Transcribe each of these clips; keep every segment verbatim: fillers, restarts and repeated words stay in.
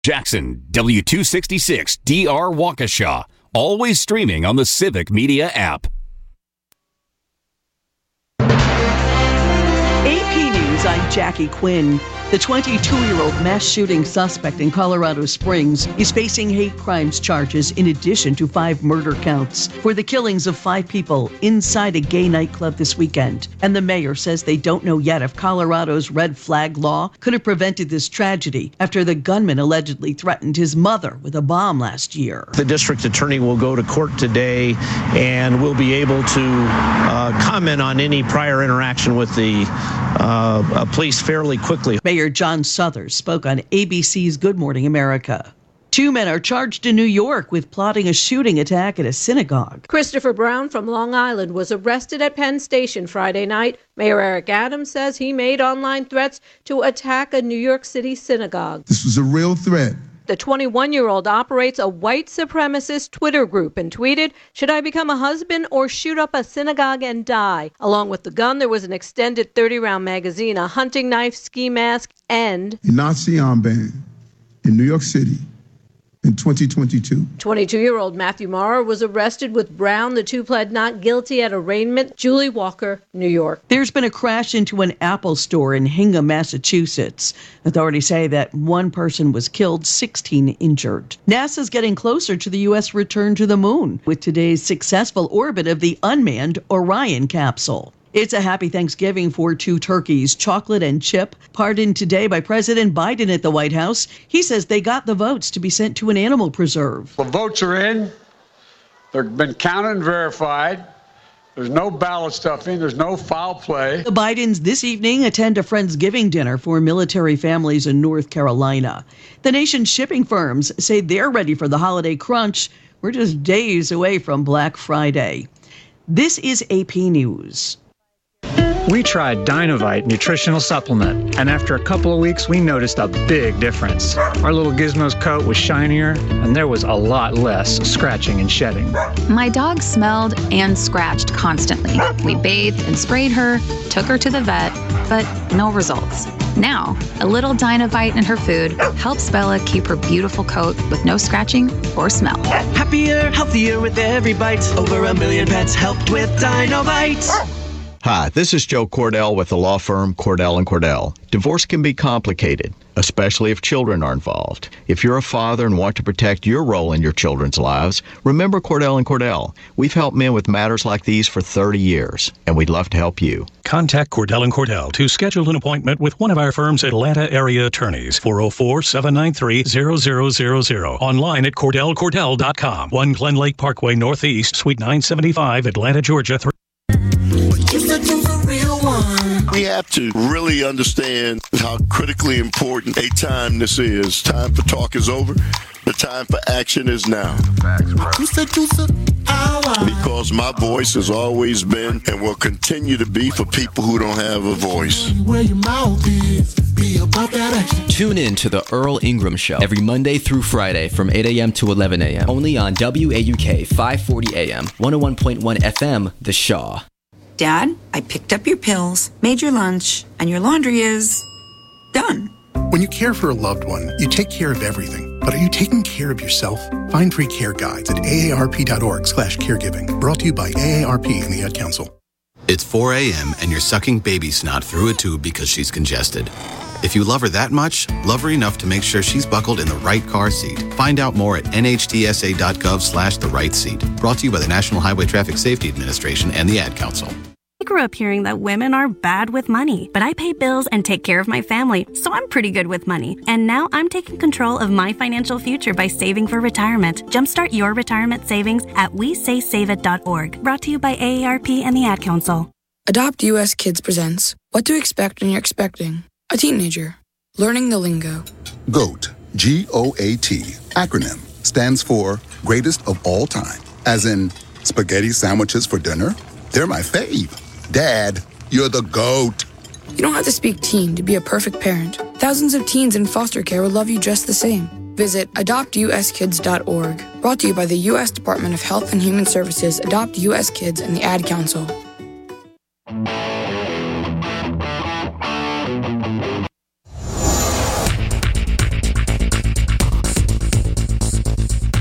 Jackson, W two sixty-six D R Waukesha. Always streaming on the Civic Media app. A P News, I'm Jackie Quinn. The twenty-two-year-old mass shooting suspect in Colorado Springs is facing hate crimes charges in addition to five murder counts for the killings of five people inside a gay nightclub this weekend. And the mayor says they don't know yet if Colorado's red flag law could have prevented this tragedy after the gunman allegedly threatened his mother with a bomb last year. The district attorney will go to court today and will be able to uh, comment on any prior interaction with the uh, police fairly quickly. Mayor John Suthers spoke on A B C's Good Morning America. Two men are charged in New York with plotting a shooting attack at a synagogue. Christopher Brown from Long Island was arrested at Penn Station Friday night. Mayor Eric Adams says he made online threats to attack a New York City synagogue. This was a real threat. The twenty-one-year-old operates a white supremacist Twitter group and tweeted, "Should I become a husband or shoot up a synagogue and die?" Along with the gun, there was an extended thirty-round magazine, a hunting knife, ski mask, and a Nazi armband in New York City in twenty twenty-two. twenty-two-year-old Matthew Maurer was arrested with Brown. The two pled not guilty at arraignment. Julie Walker, New York. There's been a crash into an Apple store in Hingham, Massachusetts. Authorities say that one person was killed, sixteen injured. NASA's getting closer to the U S return to the moon with today's successful orbit of the unmanned Orion capsule. It's a happy Thanksgiving for two turkeys, Chocolate and Chip, pardoned today by President Biden at the White House. He says they got the votes to be sent to an animal preserve. The votes are in. They've been counted and verified. There's no ballot stuffing. There's no foul play. The Bidens this evening attend a Friendsgiving dinner for military families in North Carolina. The nation's shipping firms say they're ready for the holiday crunch. We're just days away from Black Friday. This is A P News. We tried Dynovite nutritional supplement, and after a couple of weeks, we noticed a big difference. Our little Gizmo's coat was shinier, and there was a lot less scratching and shedding. My dog smelled and scratched constantly. We bathed and sprayed her, took her to the vet, but no results. Now, a little Dynovite in her food helps Bella keep her beautiful coat with no scratching or smell. Happier, healthier with every bite. Over a million pets helped with Dynovite. Hi, this is Joe Cordell with the law firm Cordell and Cordell. Divorce can be complicated, especially if children are involved. If you're a father and want to protect your role in your children's lives, remember Cordell and Cordell. We've helped men with matters like these for thirty years, and we'd love to help you. Contact Cordell and Cordell to schedule an appointment with one of our firm's Atlanta area attorneys. four oh four, seven nine three, zero zero zero zero. Online at cordell cordell dot com. one Glen Lake Parkway Northeast, Suite nine seventy-five, Atlanta, Georgia. We have to really understand how critically important a time this is. Time for talk is over. The time for action is now. Because my voice has always been and will continue to be for people who don't have a voice. Tune in to the Earl Ingram Show every Monday through Friday from eight a.m. to eleven a.m. Only on W A U K five forty A M, one oh one point one F M, The Shaw. Dad, I picked up your pills, made your lunch, and your laundry is done. When you care for a loved one, you take care of everything. But are you taking care of yourself? Find free care guides at A A R P dot org slash caregiving. Brought to you by A A R P and the Ad Council. It's four a.m. and you're sucking baby snot through a tube because she's congested. If you love her that much, love her enough to make sure she's buckled in the right car seat. Find out more at N H T S A dot gov slash the right seat. Brought to you by the National Highway Traffic Safety Administration and the Ad Council. I grew up hearing that women are bad with money, but I pay bills and take care of my family, so I'm pretty good with money. And now I'm taking control of my financial future by saving for retirement. Jumpstart your retirement savings at we say save it dot org. Brought to you by A A R P and the Ad Council. Adopt U S Kids presents What to Expect When You're Expecting a Teenager. Learning the lingo. GOAT, G O A T, acronym, stands for Greatest of All Time. As in, spaghetti sandwiches for dinner? They're my fave. Dad, you're the GOAT. You don't have to speak teen to be a perfect parent. Thousands of teens in foster care will love you just the same. Visit adopt U S kids dot org. Brought to you by the U S Department of Health and Human Services, Adopt U S Kids, and the Ad Council.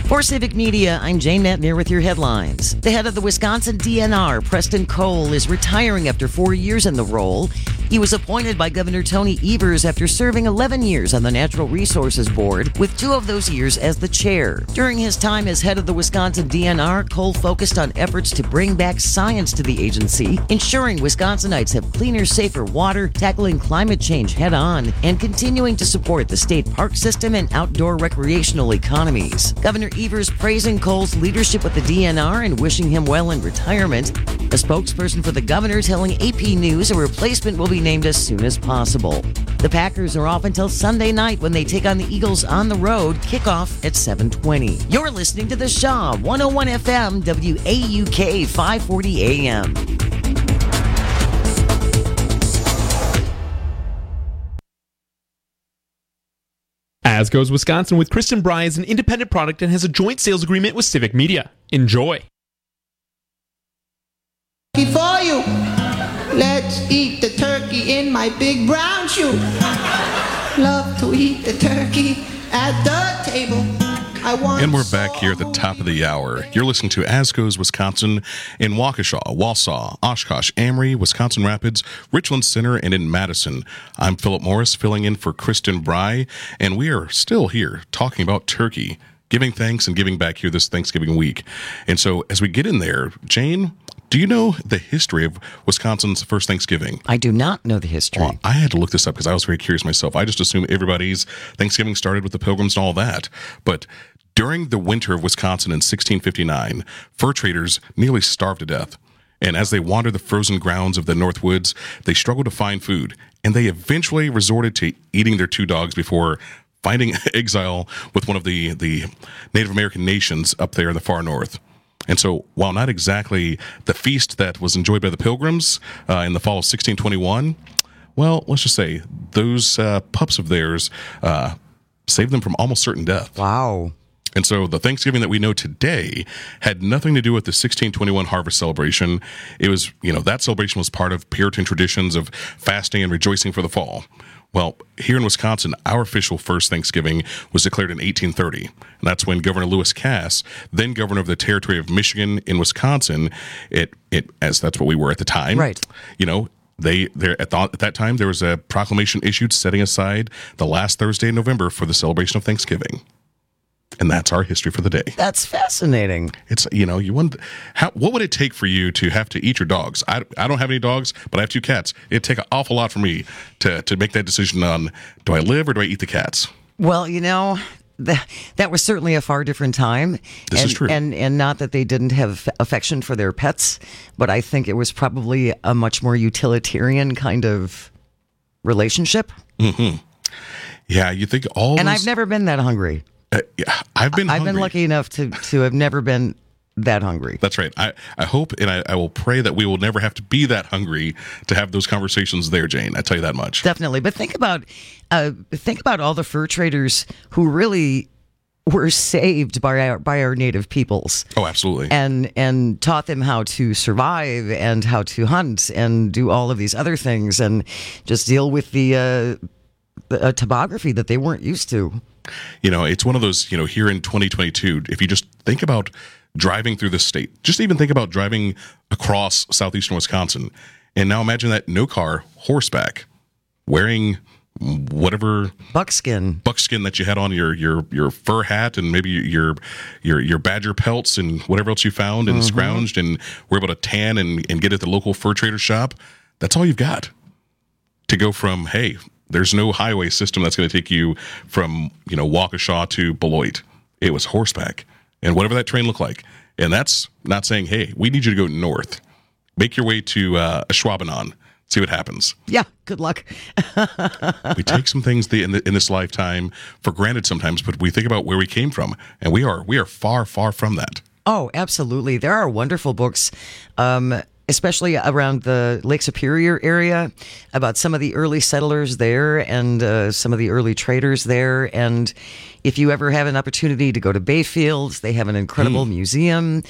For Civic Media, I'm Jane Metnier with your headlines. The head of the Wisconsin D N R, Preston Cole, is retiring after four years in the role. He was appointed by Governor Tony Evers after serving eleven years on the Natural Resources Board, with two of those years as the chair. During his time as head of the Wisconsin D N R, Cole focused on efforts to bring back science to the agency, ensuring Wisconsinites have cleaner, safer water, tackling climate change head-on, and continuing to support the state park system and outdoor recreational economies. Governor Evers praising Cole's leadership with the D N R and wishing him well in retirement. A spokesperson for the governor telling A P News a replacement will be named as soon as possible. The Packers are off until Sunday night when they take on the Eagles on the road, kickoff at seven twenty. You're listening to The Shaw, one oh one F M, W A U K, five forty A M. As Goes Wisconsin with Kristen Bry is an independent product and has a joint sales agreement with Civic Media. Enjoy. For you, let's eat the turkey in my big brown shoe. Love to eat the turkey at the table. I want and we're back here at the top of the hour. You're listening to As Goes Wisconsin in Waukesha, Wausau, Oshkosh, Amory, Wisconsin Rapids, Richland Center, and in Madison. I'm Philip Morris, filling in for Kristen Bry, and we are still here talking about turkey, giving thanks and giving back here this Thanksgiving week. And so as we get in there, Jane, do you know the history of Wisconsin's first Thanksgiving? I do not know the history. Well, I had to look this up because I was very curious myself. I just assumed everybody's Thanksgiving started with the Pilgrims and all that. But during the winter of Wisconsin in sixteen fifty-nine, fur traders nearly starved to death. And as they wandered the frozen grounds of the North Woods, they struggled to find food. And they eventually resorted to eating their two dogs before finding exile with one of the, the Native American nations up there in the far north. And so, while not exactly the feast that was enjoyed by the Pilgrims uh, in the fall of sixteen twenty-one, well, let's just say those uh, pups of theirs uh, saved them from almost certain death. Wow. And so the Thanksgiving that we know today had nothing to do with the sixteen twenty-one harvest celebration. It was, you know, that celebration was part of Puritan traditions of fasting and rejoicing for the fall. Well, here in Wisconsin, our official first Thanksgiving was declared in eighteen thirty. And that's when Governor Lewis Cass, then governor of the territory of Michigan in Wisconsin, it, it as that's what we were at the time. Right. You know, they there at, the, at that time, there was a proclamation issued setting aside the last Thursday in November for the celebration of Thanksgiving. And that's our history for the day. That's fascinating. It's, you know, you want, how, what would it take for you to have to eat your dogs? I, I don't have any dogs, but I have two cats. It'd take an awful lot for me to, to make that decision on, do I live or do I eat the cats? Well, you know, that, that was certainly a far different time. This and, is true. And, and not that they didn't have affection for their pets, but I think it was probably a much more utilitarian kind of relationship. Mm-hmm. Yeah, you think all And those, I've never been that hungry. Uh, yeah, I've been I've hungry. been lucky enough to, to have never been that hungry. That's right. I, I hope and I, I will pray that we will never have to be that hungry to have those conversations there, Jane. I tell you that much. Definitely. But think about uh, think about all the fur traders who really were saved by our, by our native peoples. Oh, absolutely. And and taught them how to survive and how to hunt and do all of these other things and just deal with the, uh, the uh, topography that they weren't used to. You know, it's one of those, you know, here in twenty twenty-two, if you just think about driving through the state, just even think about driving across southeastern Wisconsin, and now imagine that no car, horseback, wearing whatever buckskin buckskin that you had on your your your fur hat and maybe your your your badger pelts and whatever else you found and mm-hmm. scrounged and were able to tan and, and get at the local fur trader shop. That's all you've got to go from, hey, there's no highway system that's going to take you from, you know, Waukesha to Beloit. It was horseback and whatever that train looked like. And that's not saying, hey, we need you to go north. Make your way to uh, Ashwaubenon. See what happens. Yeah, good luck. We take some things the, in, the, in this lifetime for granted sometimes, but we think about where we came from, and we are we are far, far from that. Oh, absolutely. There are wonderful books, um, especially around the Lake Superior area, about some of the early settlers there and uh, some of the early traders there. And if you ever have an opportunity to go to Bayfield, they have an incredible mm. museum.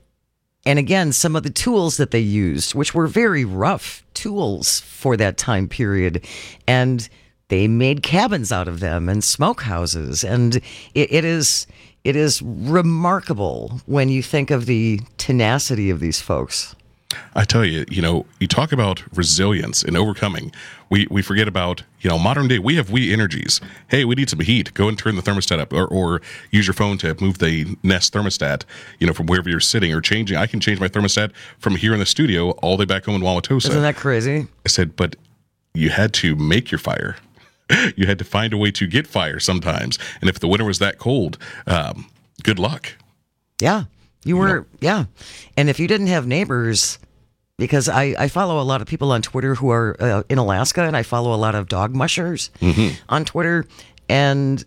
And again, some of the tools that they used, which were very rough tools for that time period. And they made cabins out of them and smokehouses. And it, it is it is remarkable when you think of the tenacity of these folks. I tell you, you know, you talk about resilience and overcoming. We we forget about, you know, modern day, we have we energies. Hey, we need some heat. Go and turn the thermostat up, or, or use your phone to move the Nest thermostat, you know, from wherever you're sitting or changing. I can change my thermostat from here in the studio all the way back home in Wauwatosa. Isn't that crazy? I said, but you had to make your fire. You had to find a way to get fire sometimes. And if the winter was that cold, um, good luck. Yeah. You were, yeah. And if you didn't have neighbors, because I, I follow a lot of people on Twitter who are uh, in Alaska, and I follow a lot of dog mushers mm-hmm. on Twitter. And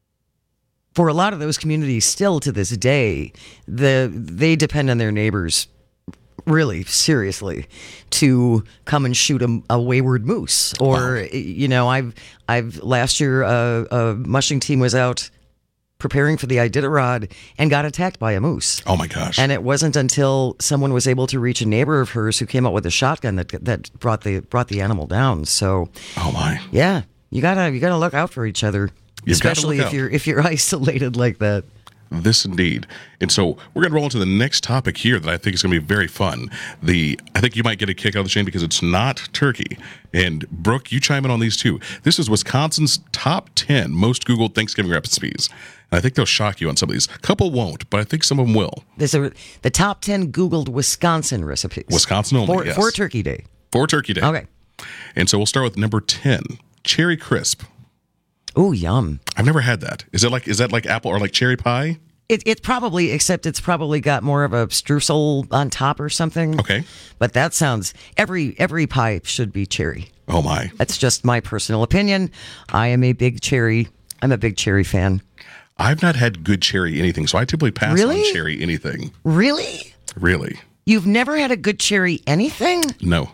for a lot of those communities still to this day, the they depend on their neighbors really seriously to come and shoot a, a wayward moose. Or, wow. you know, I've, I've last year, uh, a mushing team was out preparing for the Iditarod and got attacked by a moose. Oh my gosh. And it wasn't until someone was able to reach a neighbor of hers who came out with a shotgun that that brought the brought the animal down. So oh my. Yeah, you got to you got to look out for each other, You've especially if out. you're if you're isolated like that. This indeed. And so we're going to roll into the next topic here that I think is going to be very fun. The I think you might get a kick out of the chain because it's not turkey. And Brooke, you chime in on these too. This is Wisconsin's top ten most Googled Thanksgiving recipes. And I think they'll shock you on some of these. A couple won't, but I think some of them will. These are the top ten Googled Wisconsin recipes. Wisconsin only, for, yes. For Turkey Day. For Turkey Day. Okay. And so we'll start with number ten, Cherry Crisp. Ooh, yum. I've never had that. Is it like is that like apple or like cherry pie? It it probably, except it's probably got more of a streusel on top or something. Okay. But that sounds, every every pie should be cherry. Oh my. That's just my personal opinion. I am a big cherry, I'm a big cherry fan. I've not had good cherry anything, so I typically pass really? on cherry anything. Really? Really. You've never had a good cherry anything? No.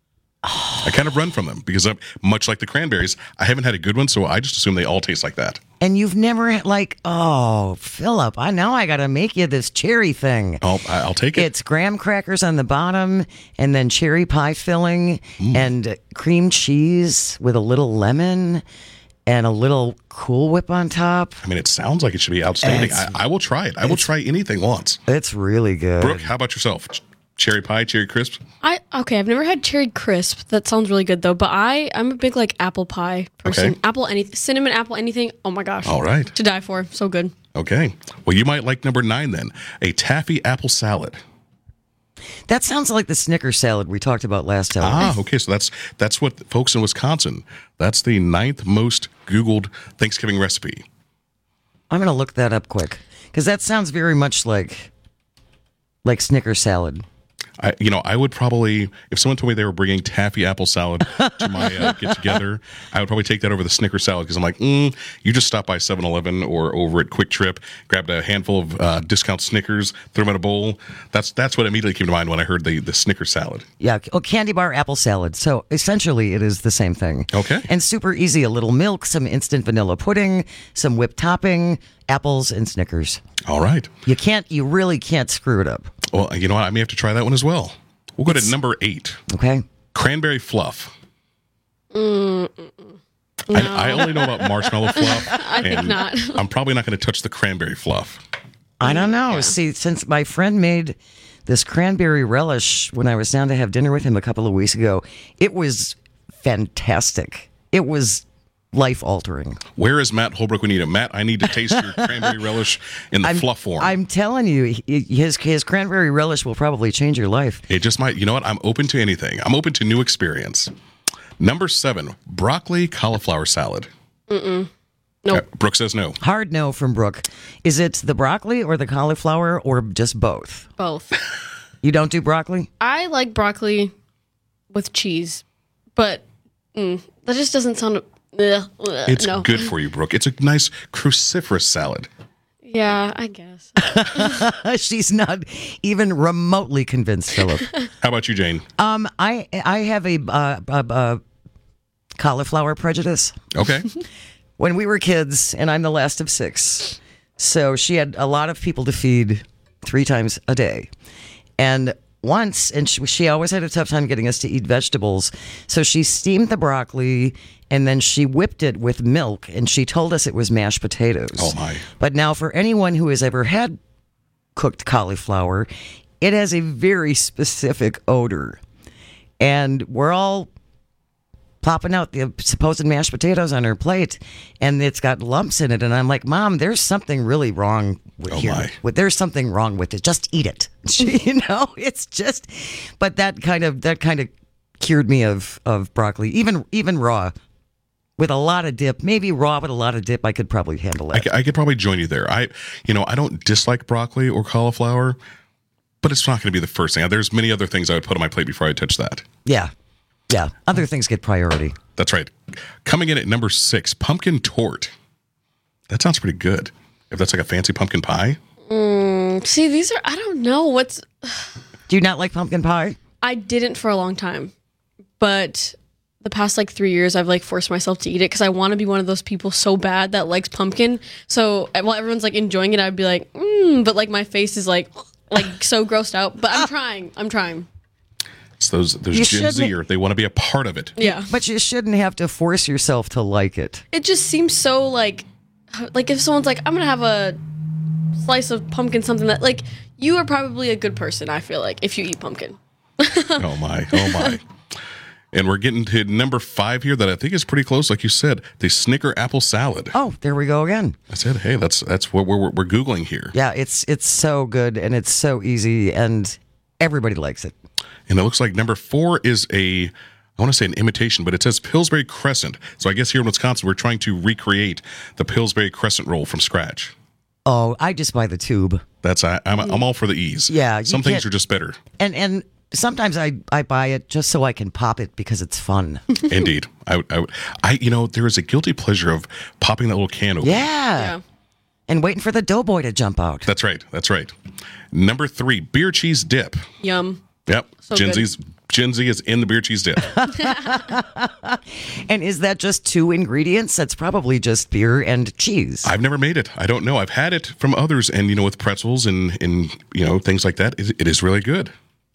I kind of run from them because I'm much like the cranberries. I haven't had a good one, so I just assume they all taste like that. And you've never had, like, oh, Philip, I now I got to make you this cherry thing. Oh, I'll take it. It's graham crackers on the bottom, and then cherry pie filling, mm. and cream cheese with a little lemon, and a little Cool Whip on top. I mean, it sounds like it should be outstanding. I, I will try it. I will try anything once. It's really good. Brooke, how about yourself? Cherry pie, cherry crisp? I okay, I've never had cherry crisp. That sounds really good though. But I, I'm a big like apple pie person. Okay. Apple anything, cinnamon apple anything. Oh my gosh. All right. To die for. So good. Okay. Well, you might like number nine then. A taffy apple salad. That sounds like the Snickers salad we talked about last time. Ah, okay. So that's that's what folks in Wisconsin. That's the ninth most Googled Thanksgiving recipe. I'm gonna look that up quick because that sounds very much like like Snickers salad. I, you know, I would probably, if someone told me they were bringing taffy apple salad to my uh, get together, I would probably take that over the Snickers salad because I'm like, mm, you just stop by seven eleven or over at Quick Trip, grabbed a handful of uh, discount Snickers, threw them in a bowl. That's that's what immediately came to mind when I heard the, the Snickers salad. Yeah, oh, candy bar apple salad. So essentially, it is the same thing. Okay. And super easy: a little milk, some instant vanilla pudding, some whipped topping, apples, and Snickers. All right. You can't. You really can't screw it up. Well, you know what? I may have to try that one as well. We'll go to number eight. Okay. Cranberry fluff. Mm, no. I, I only know about marshmallow fluff. I think and not. I'm probably not going to touch the cranberry fluff. I don't know. Yeah. See, since my friend made this cranberry relish when I was down to have dinner with him a couple of weeks ago, it was fantastic. It was life-altering. Where is Matt Holbrook? We need him. Matt, I need to taste your cranberry relish in the I'm, fluff form. I'm telling you, his his cranberry relish will probably change your life. It just might. You know what? I'm open to anything. I'm open to new experience. Number seven, broccoli cauliflower salad. Mm-mm. Nope. Uh, Brooke says no. Hard no from Brooke. Is it the broccoli or the cauliflower or just both? Both. You don't do broccoli? I like broccoli with cheese, but mm, that just doesn't sound... Ugh, ugh, It's no. good for you, Brooke. It's a nice cruciferous salad. Yeah, I guess. She's not even remotely convinced, Philip. How about you, Jane? Um, I I have a, uh, a, a cauliflower prejudice. Okay. When we were kids, and I'm the last of six, so she had a lot of people to feed three times a day. And once, and she, she always had a tough time getting us to eat vegetables. So she steamed the broccoli, and then she whipped it with milk, and she told us it was mashed potatoes. Oh, my. But now for anyone who has ever had cooked cauliflower, it has a very specific odor. And we're all popping out the supposed mashed potatoes on her plate, and it's got lumps in it. And I'm like, Mom, there's something really wrong with Oh, here. my. With, there's something wrong with it. Just eat it. She, you know, it's just, but that kind of, that kind of cured me of, of broccoli, even, even raw. With a lot of dip, maybe raw with a lot of dip, I could probably handle I, it. c- I could probably join you there. I, you know, I don't dislike broccoli or cauliflower, but it's not going to be the first thing. There's many other things I would put on my plate before I touch that. Yeah. Yeah. Other things get priority. That's right. Coming in at number six, pumpkin tort. That sounds pretty good. If that's like a fancy pumpkin pie. Mm, see, these are, I don't know what's. Do you not like pumpkin pie? I didn't for a long time, but the past like three years, I've like forced myself to eat it because I want to be one of those people so bad that likes pumpkin. So while everyone's like enjoying it, I'd be like, mm, but like my face is like, like so grossed out. But I'm trying. I'm trying. It's those those You Gen shouldn't- Zer. They want to be a part of it. Yeah. But you shouldn't have to force yourself to like it. It just seems so like, like if someone's like, I'm gonna have a slice of pumpkin, something that like you are probably a good person. I feel like if you eat pumpkin. Oh my, oh my. And we're getting to number five here that I think is pretty close. Like you said, the Snicker apple salad. Oh, there we go again. I said, hey, that's that's what we're, we're, we're Googling here. Yeah, it's it's so good and it's so easy and everybody likes it. And it looks like number four is a, I want to say an imitation, but it says Pillsbury Crescent. So I guess here in Wisconsin, we're trying to recreate the Pillsbury Crescent roll from scratch. Oh, I just buy the tube. That's I, I'm I'm all for the ease. Yeah, you some things can't- are just better. And and sometimes I, I buy it just so I can pop it because it's fun. Indeed, I, would- I, would- I you know there is a guilty pleasure of popping that little can open. Yeah. And waiting for the doughboy to jump out. That's right. That's right. Number three, beer cheese dip. Yum. Yep. So Gen good. Z's Gen Z is in the beer cheese dip. And is that just two ingredients? That's probably just beer and cheese. I've never made it. I don't know. I've had it from others, and you know, with pretzels and and you know things like that, it, it is really good.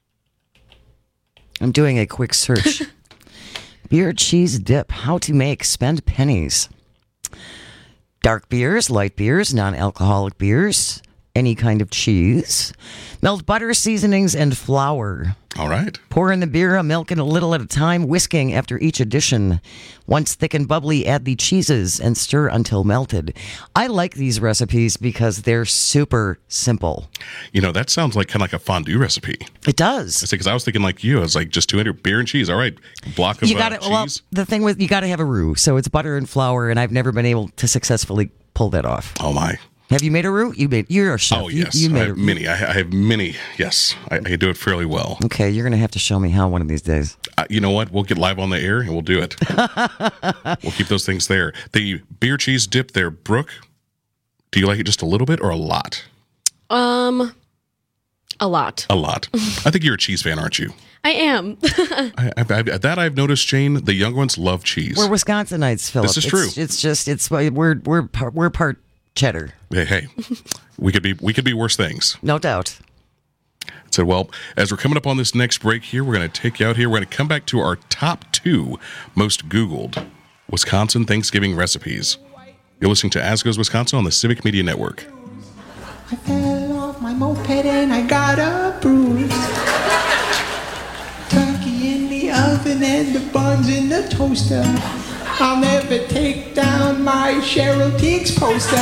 I'm doing a quick search. Beer cheese dip. How to make. Spend pennies. Dark beers, light beers, non-alcoholic beers, any kind of cheese. Melt butter, seasonings, and flour. All right. Pour in the beer, milk, and a little at a time, whisking after each addition. Once thick and bubbly, add the cheeses and stir until melted. I like these recipes because they're super simple. You know, that sounds like kind of like a fondue recipe. It does. Because I was thinking like you. I was like, just two hundred beer and cheese. All right, block of You uh, got cheese. Well, the thing with you got to have a roux, so it's butter and flour, and I've never been able to successfully pull that off. Oh my! Have you made a roux? You made. You're a chef. Oh You- yes, you, I made have a, many. I, I have many. Yes, I, I do it fairly well. Okay, you're gonna have to show me how one of these days. Uh, you know what? We'll get live on the air and we'll do it. We'll keep those things there. The beer cheese dip there, Brooke. Do you like it just a little bit or a lot? Um, a lot. A lot. I think you're a cheese fan, aren't you? I am. I, I, I, that I've noticed, Jane. The young ones love cheese. We're Wisconsinites, Philip. This is It's- true. It's just it's we're we're part, we're part cheddar, Hey, hey, we could be we could be worse things. no doubt. So, well, as we're coming up on this next break here, we're going to take you out here. We're going to come back to our top two most Googled Wisconsin Thanksgiving recipes. You're listening to As Goes Wisconsin on the Civic Media Network. I fell off my moped and I got a bruise. Turkey in the oven and the buns in the toaster. I'll never take down my Cheryl Teagues poster.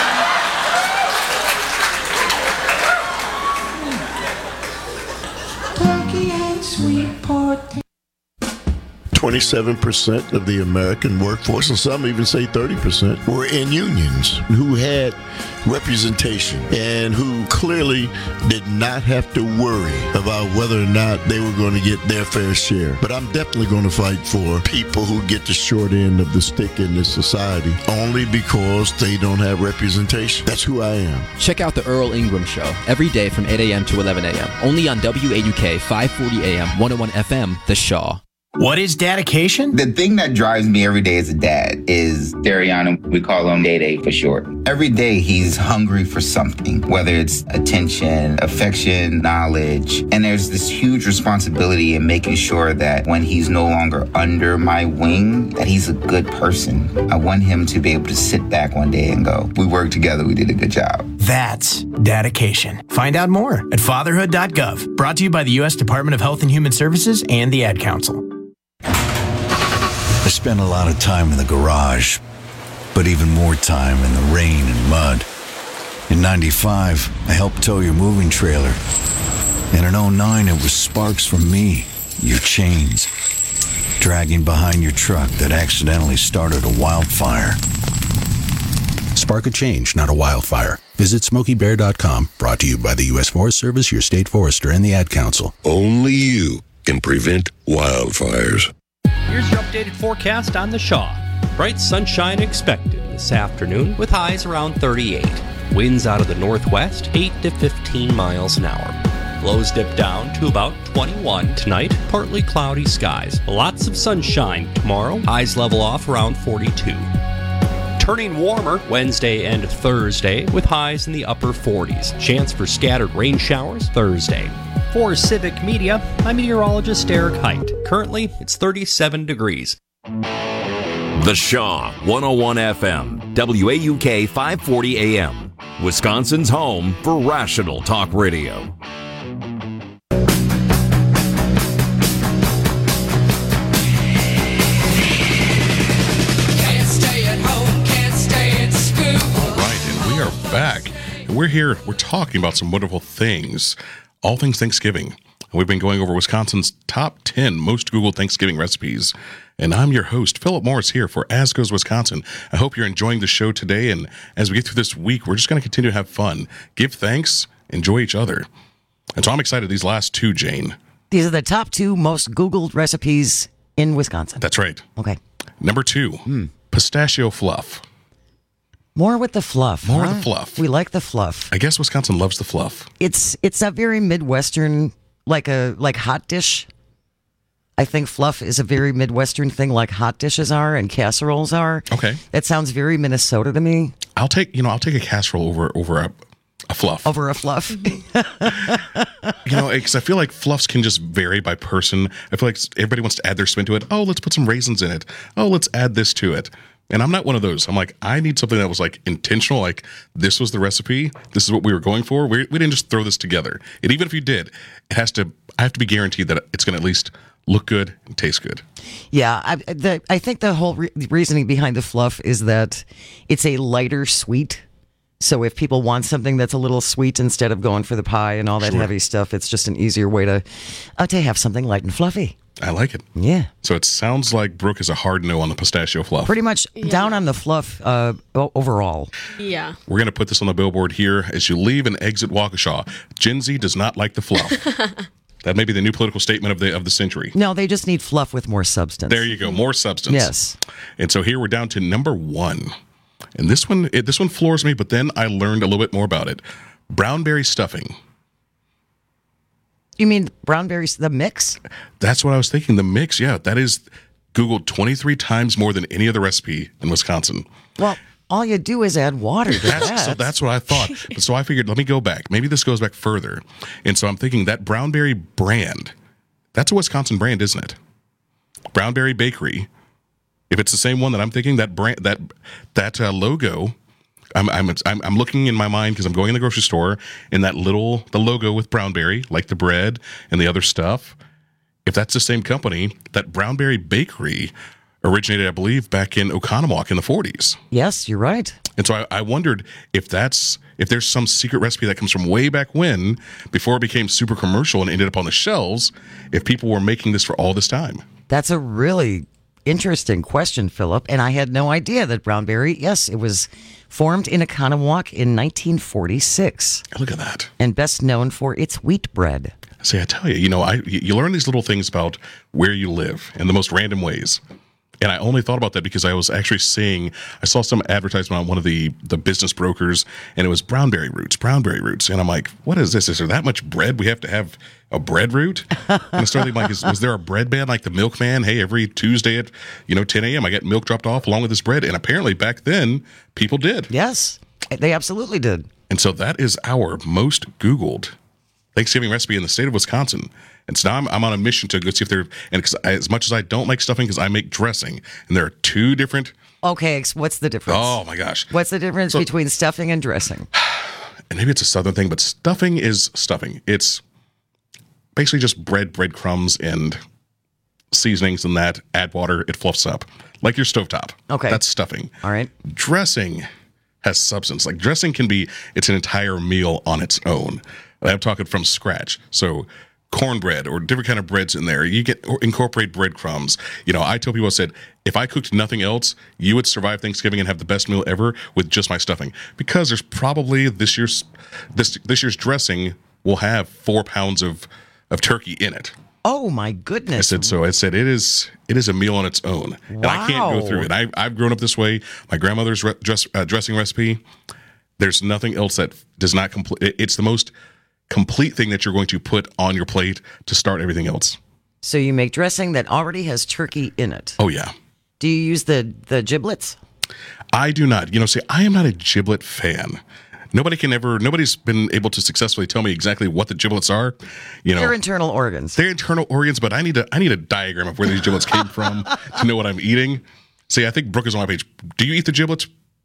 Turkey and sweet potato. twenty-seven percent of the American workforce, and some even say thirty percent, were in unions who had representation and who clearly did not have to worry about whether or not they were going to get their fair share. But I'm definitely going to fight for people who get the short end of the stick in this society only because they don't have representation. That's who I am. Check out the Earl Ingram Show every day from eight a.m. to eleven a.m. only on W A U K five forty A M, one oh one F M, The Shaw. What is dedication? The thing that drives me every day as a dad is Dariana. We call him Day Day for short. Every day he's hungry for something, whether it's attention, affection, knowledge. And there's this huge responsibility in making sure that when he's no longer under my wing, that he's a good person. I want him to be able to sit back one day and go, we worked together, we did a good job. That's dedication. Find out more at fatherhood dot gov. Brought to you by the U S Department of Health and Human Services and the Ad Council. I spent a lot of time in the garage, but even more time in the rain and mud. In ninety-five, I helped tow your moving trailer. And in oh nine, it was sparks from me, your chains, dragging behind your truck that accidentally started a wildfire. Spark a change, not a wildfire. Visit Smokey Bear dot com. Brought to you by the U S Forest Service, your state forester, and the Ad Council. Only you can prevent wildfires. Here's your updated forecast on the Shaw. Bright sunshine expected this afternoon with highs around thirty-eight. Winds out of the northwest, eight to fifteen miles an hour. Lows dip down to about twenty-one tonight. Partly cloudy skies. Lots of sunshine tomorrow. Highs level off around forty-two. Turning warmer Wednesday and Thursday with highs in the upper forties. Chance for scattered rain showers Thursday. For Civic Media, I'm meteorologist Eric Height. Currently, it's thirty-seven degrees. The Shaw, one oh one F M, W A U K five forty A M, Wisconsin's home for rational talk radio. All right, and we are back. And we're here, we're talking about some wonderful things. All things Thanksgiving. And we've been going over Wisconsin's top ten most Googled Thanksgiving recipes. And I'm your host, Philip Morris, here for As Goes Wisconsin. I hope you're enjoying the show today. And as we get through this week, we're just going to continue to have fun, give thanks, enjoy each other. And so I'm excited. These last two, Jane. These are the top two most Googled recipes in Wisconsin. That's right. Okay. Number two, hmm. pistachio fluff. More with the fluff. More huh? with the fluff. We like the fluff. I guess Wisconsin loves the fluff. It's it's a very Midwestern, like a like hot dish. I think fluff is a very Midwestern thing, like hot dishes are and casseroles are. Okay. That sounds very Minnesota to me. I'll take you know I'll take a casserole over over a, a fluff. Over a fluff. You know, because I feel like fluffs can just vary by person. I feel like everybody wants to add their spin to it. Oh, let's put some raisins in it. Oh, let's add this to it. And I'm not one of those. I'm like, I need something that was like intentional. Like this was the recipe. This is what we were going for. We, we didn't just throw this together. And even if you did, it has to. I have to be guaranteed that it's going to at least look good and taste good. Yeah, I, the, I think the whole re- reasoning behind the fluff is that it's a lighter sweet. So if people want something that's a little sweet instead of going for the pie and all that Sure. heavy stuff, it's just an easier way to uh, to have something light and fluffy. I like it. Yeah. So it sounds like Brooke is a hard no on the pistachio fluff. Pretty much down on the fluff uh, o- overall. Yeah. We're going to put this on the billboard here as you leave and exit Waukesha. Gen Z does not like the fluff. That may be the new political statement of the of the century. No, they just need fluff with more substance. There you go, more substance. Yes. And so here we're down to number one, and this one it, this one floors me. But then I learned a little bit more about it. Brownberry stuffing. You mean brown berries, the mix? That's what I was thinking. The mix, yeah, that is Googled twenty-three times more than any other recipe in Wisconsin. Well, all you do is add water to That's, that. so that's what I thought. So I figured, let me go back. Maybe this goes back further. And so I'm thinking that Brownberry brand, that's a Wisconsin brand, isn't it? Brownberry Bakery. If it's the same one that I'm thinking, that brand, that that uh, logo, I'm I'm I'm I'm looking in my mind because I'm going in the grocery store and that little the logo with Brownberry, like the bread and the other stuff. If that's the same company, that Brownberry Bakery originated, I believe, back in Oconomowoc in the forties. Yes, you're right. And so I, I wondered if that's if there's some secret recipe that comes from way back when, before it became super commercial and ended up on the shelves, if people were making this for all this time. That's a really interesting question, Philip. And I had no idea that Brownberry, yes, it was formed in Oconomowoc in nineteen forty-six. Look at that. And best known for its wheat bread. See, I tell you, you know, I you learn these little things about where you live in the most random ways. And I only thought about that because I was actually seeing, I saw some advertisement on one of the, the business brokers, and it was brownberry roots, brownberry roots. And I'm like, what is this? Is there that much bread? We have to have a bread root? And I started thinking, like, is, was there a bread man like the milkman? Hey, every Tuesday at, you know, ten a.m. I get milk dropped off along with this bread. And apparently back then, people did. Yes, they absolutely did. And so that is our most Googled Thanksgiving recipe in the state of Wisconsin. And so now I'm, I'm on a mission to go see if they're, and cause I, as much as I don't like stuffing, because I make dressing, and there are two different. Okay, what's the difference? Oh my gosh. What's the difference so, between stuffing and dressing? And maybe it's a Southern thing, but stuffing is stuffing. It's basically just bread, breadcrumbs, and seasonings and that. Add water, it fluffs up. Like your stovetop. Okay. That's stuffing. All right. Dressing has substance. Like dressing can be, it's an entire meal on its own. I'm talking from scratch. So cornbread or different kind of breads in there. You get or incorporate breadcrumbs. You know, I tell people, I said, if I cooked nothing else, you would survive Thanksgiving and have the best meal ever with just my stuffing. Because there's probably this year's this this year's dressing will have four pounds of, of turkey in it. Oh my goodness! I said so. I said it is it is a meal on its own, wow. And I can't go through it. I, I've grown up this way. My grandmother's re- dress, uh, dressing recipe. There's nothing else that does not complete. It's the most complete thing that you're going to put on your plate to start everything else. So you make dressing that already has turkey in it. Oh yeah. Do you use the the giblets? I do not. You know, see, I am not a giblet fan. Nobody can ever, nobody's been able to successfully tell me exactly what the giblets are. You know, they're internal organs. They're internal organs, but I need a, I need a diagram of where these giblets came from to know what I'm eating. See, I think Brooke is on my page. Do you eat the giblets?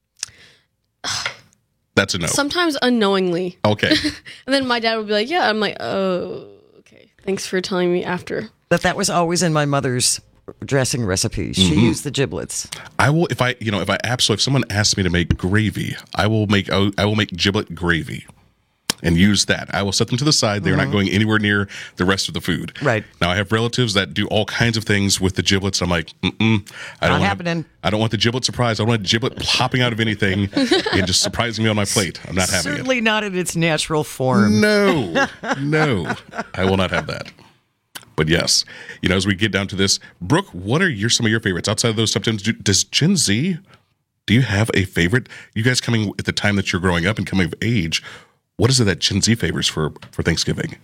That's a no. Sometimes unknowingly. Okay. And then my dad would be like, yeah. I'm like, oh, okay. Thanks for telling me after. But that was always in my mother's dressing recipe. She mm-hmm. used the giblets. I will, if I, you know, if I absolutely, if someone asks me to make gravy, I will make, I will, I will make giblet gravy and use that. I will set them to the side. They're mm-hmm. not going anywhere near the rest of the food. Right. Now I have relatives that do all kinds of things with the giblets. I'm like, mm-mm. I don't not happening. Have, I don't want the giblet surprise. I don't want a giblet popping out of anything and just surprising me on my plate. I'm not having Certainly it. Certainly not in its natural form. No, no, I will not have that. But yes, you know, as we get down to this, Brooke, what are your some of your favorites outside of those top tens? Do, does Gen Z, do you have a favorite? You guys coming at the time that you're growing up and coming of age, what is it that Gen Z favors for, for Thanksgiving?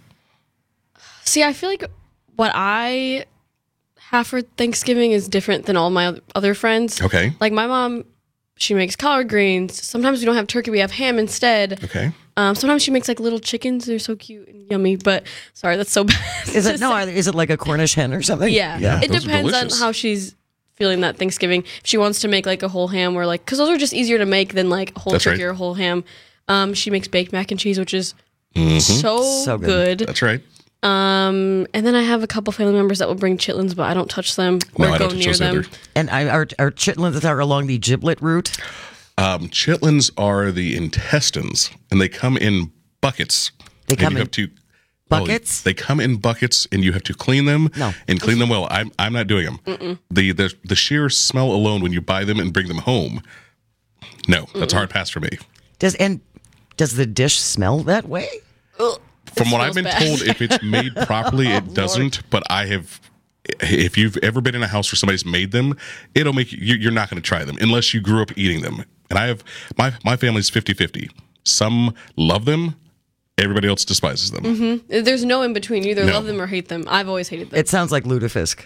See, I feel like what I have for Thanksgiving is different than all my other friends. Okay. Like my mom, she makes collard greens. Sometimes we don't have turkey, we have ham instead. Okay. Um, sometimes she makes like little chickens. They're so cute and yummy. But sorry, that's so bad. Is it no? Is it like a Cornish hen or something? Yeah, yeah it depends on how she's feeling that Thanksgiving. If she wants to make like a whole ham, or like, because those are just easier to make than like a whole that's turkey right. or a whole ham. Um, she makes baked mac and cheese, which is mm-hmm. so, so good. good. That's right. Um, and then I have a couple family members that will bring chitlins, but I don't touch them or no, I go don't touch near those them. either. And I, our our chitlins are along the giblet route. Um, chitlins are the intestines, and they come in buckets. They come and you in have to, buckets? Well, they come in buckets, and you have to clean them no. and clean them well. I'm I'm not doing them. Mm-mm. The the the sheer smell alone when you buy them and bring them home. No, that's a hard pass for me. Does and does the dish smell that way? Ugh, From what I've been bad. told, if it's made properly, Oh, it doesn't. But I have. If you've ever been in a house where somebody's made them, it'll make you, you're not going to try them unless you grew up eating them. And I have, my, my family's fifty-fifty. Some love them. Everybody else despises them. Mm-hmm. There's no in between. You either No. love them or hate them. I've always hated them. It sounds like lutefisk.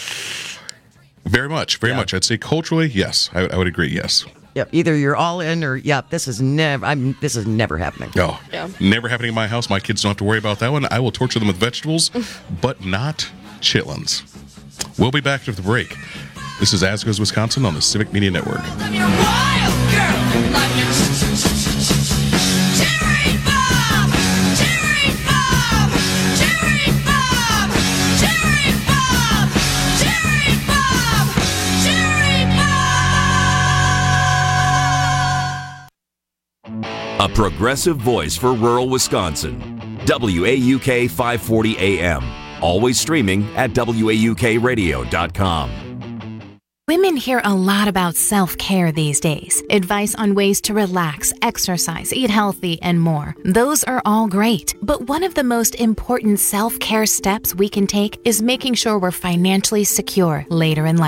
Very much, very Yeah. much. I'd say culturally, yes. I, I would agree, yes. Yep. Either you're all in or yep. This is never. I'm. This is never happening. No, Yeah. never happening in my house. My kids don't have to worry about that one. I will torture them with vegetables, but not chitlins. We'll be back after the break. This is As Goes Wisconsin on the Civic Media Network. A progressive voice for rural Wisconsin. W A U K five forty A M. Always streaming at W A U K radio dot com. Women hear a lot about self-care these days. Advice on ways to relax, exercise, eat healthy, and more. Those are all great. But one of the most important self-care steps we can take is making sure we're financially secure later in life.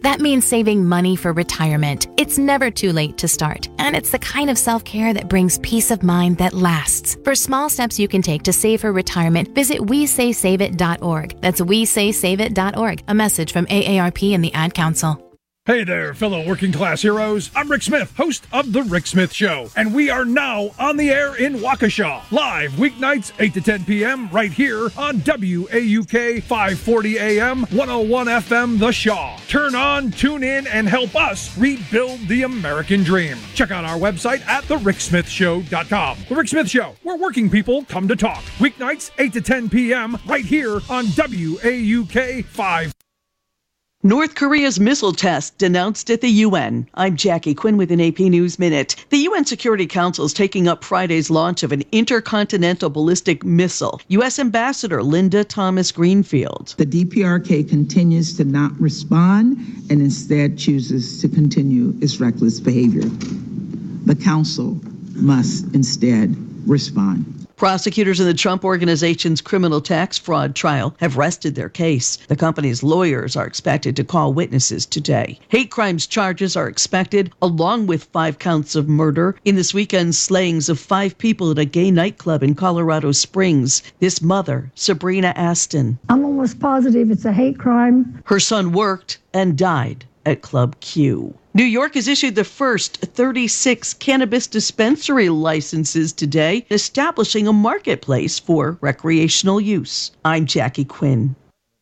That means saving money for retirement. It's never too late to start, and it's the kind of self-care that brings peace of mind that lasts. For small steps you can take to save for retirement, visit we say save it dot org. That's we say save it dot org. A message from A A R P and the Ad Council. Hey there, fellow working class heroes. I'm Rick Smith, host of The Rick Smith Show, and we are now on the air in Waukesha, live weeknights eight to ten p.m. right here on W A U K five forty A M, one oh one F M The Shaw. Turn on, tune in, and help us rebuild the American dream. Check out our website at the rick smith show dot com. The Rick Smith Show, where working people come to talk. Weeknights eight to ten p.m. right here on W A U K five. North Korea's missile test denounced at the U N. I'm Jackie Quinn with an A P News Minute. The U N Security Council is taking up Friday's launch of an intercontinental ballistic missile. U S Ambassador Linda Thomas Greenfield. The D P R K continues to not respond and instead chooses to continue its reckless behavior. The Council must instead respond. Prosecutors in the Trump Organization's criminal tax fraud trial have rested their case. The company's lawyers are expected to call witnesses today. Hate crimes charges are expected, along with five counts of murder in this weekend's slayings of five people at a gay nightclub in Colorado Springs. This mother, Sabrina Aston. I'm almost positive it's a hate crime. Her son worked and died at Club Q. New York has issued the first thirty-six cannabis dispensary licenses today, establishing a marketplace for recreational use. I'm Jackie Quinn.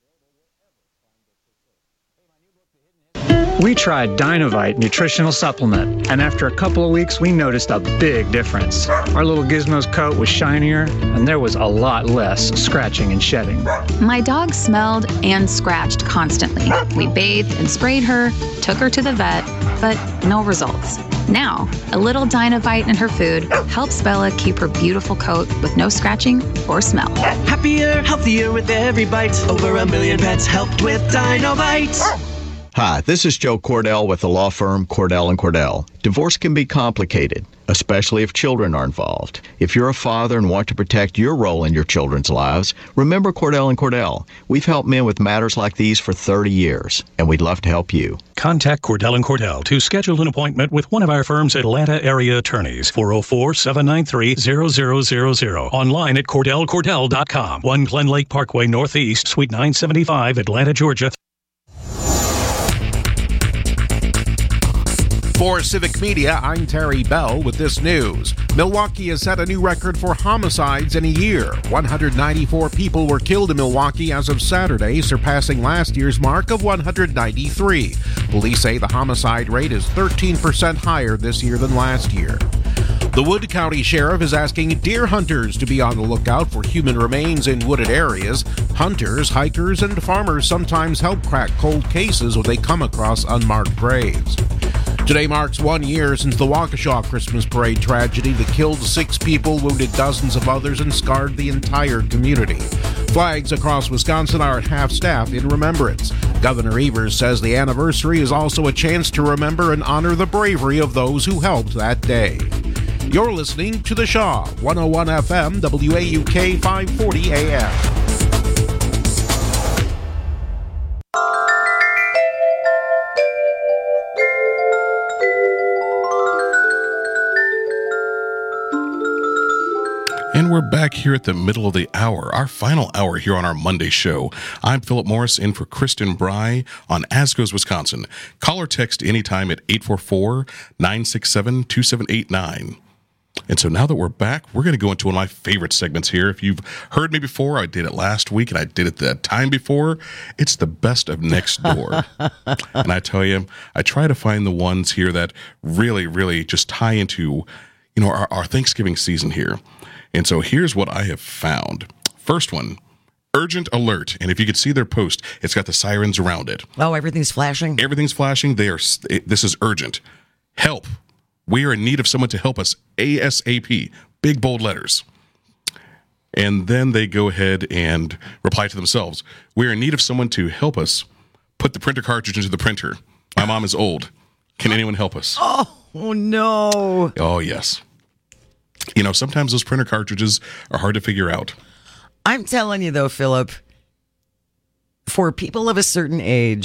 We tried Dynovite nutritional supplement, and after a couple of weeks, we noticed a big difference. Our little Gizmo's coat was shinier, and there was a lot less scratching and shedding. My dog smelled and scratched constantly. We bathed and sprayed her, took her to the vet, but no results. Now, a little Dynovite in her food helps Bella keep her beautiful coat with no scratching or smell. Happier, healthier with every bite. Over a million pets helped with Dynovite. Hi, this is Joe Cordell with the law firm Cordell and Cordell. Divorce can be complicated, especially if children are involved. If you're a father and want to protect your role in your children's lives, remember Cordell and Cordell. We've helped men with matters like these for thirty years, and we'd love to help you. Contact Cordell and Cordell to schedule an appointment with one of our firm's Atlanta area attorneys. four oh four, seven nine three, zero zero zero zero. Online at cordell cordell dot com. one Glen Lake Parkway Northeast, Suite nine seventy-five, Atlanta, Georgia. For Civic Media, I'm Terry Bell with this news. Milwaukee has set a new record for homicides in a year. one hundred ninety-four people were killed in Milwaukee as of Saturday, surpassing last year's mark of one hundred ninety-three. Police say the homicide rate is thirteen percent higher this year than last year. The Wood County Sheriff is asking deer hunters to be on the lookout for human remains in wooded areas. Hunters, hikers, and farmers sometimes help crack cold cases when they come across unmarked graves. Today marks one year since the Waukesha Christmas Parade tragedy that killed six people, wounded dozens of others, and scarred the entire community. Flags across Wisconsin are at half-staff in remembrance. Governor Evers says the anniversary is also a chance to remember and honor the bravery of those who helped that day. You're listening to The Shaw, one oh one F M, W A U K five forty A M. And we're back here at the middle of the hour, our final hour here on our Monday show. I'm Philip Morris in for Kristen Bry on As Goes Wisconsin. Call or text anytime at eight four four, nine six seven, two seven eight nine. And so now that we're back, we're going to go into one of my favorite segments here. If you've heard me before, I did it last week and I did it the time before. It's the best of next door. And I tell you, I try to find the ones here that really, really just tie into, you know, our, our Thanksgiving season here. And so here's what I have found. First one, urgent alert. And if you could see their post, it's got the sirens around it. Oh, everything's flashing? Everything's flashing. They are. This is urgent. Help. We are in need of someone to help us ASAP. Big, bold letters. And then they go ahead and reply to themselves. We are in need of someone to help us put the printer cartridge into the printer. My mom is old. Can anyone help us? Oh, oh no. Oh, yes. You know, sometimes those printer cartridges are hard to figure out. I'm telling you, though, Philip, for people of a certain age,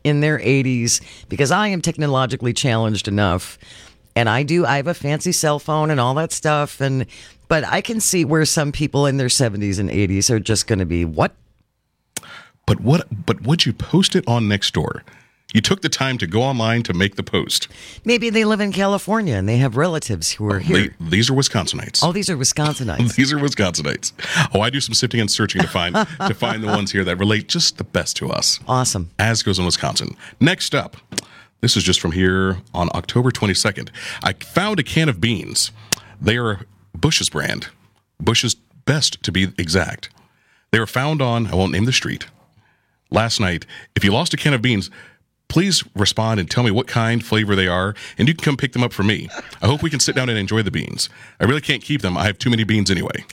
in their eighties, because I am technologically challenged enough. And I do, I have a fancy cell phone and all that stuff. And but I can see where some people in their seventies and eighties are just going to be, what? But what? But would you post it on Nextdoor? You took the time to go online to make the post. Maybe they live in California and they have relatives who are oh, here. They, these are Wisconsinites. Oh, these are Wisconsinites. These are Wisconsinites. Oh, I do some sifting and searching to find to find the ones here that relate just the best to us. Awesome. As goes in Wisconsin. Next up, this is just from here on October twenty-second. I found a can of beans. They are Bush's brand. Bush's Best, to be exact. They were found on, I won't name the street, last night. If you lost a can of beans, please respond and tell me what kind, flavor they are, and you can come pick them up for me. I hope we can sit down and enjoy the beans. I really can't keep them. I have too many beans anyway.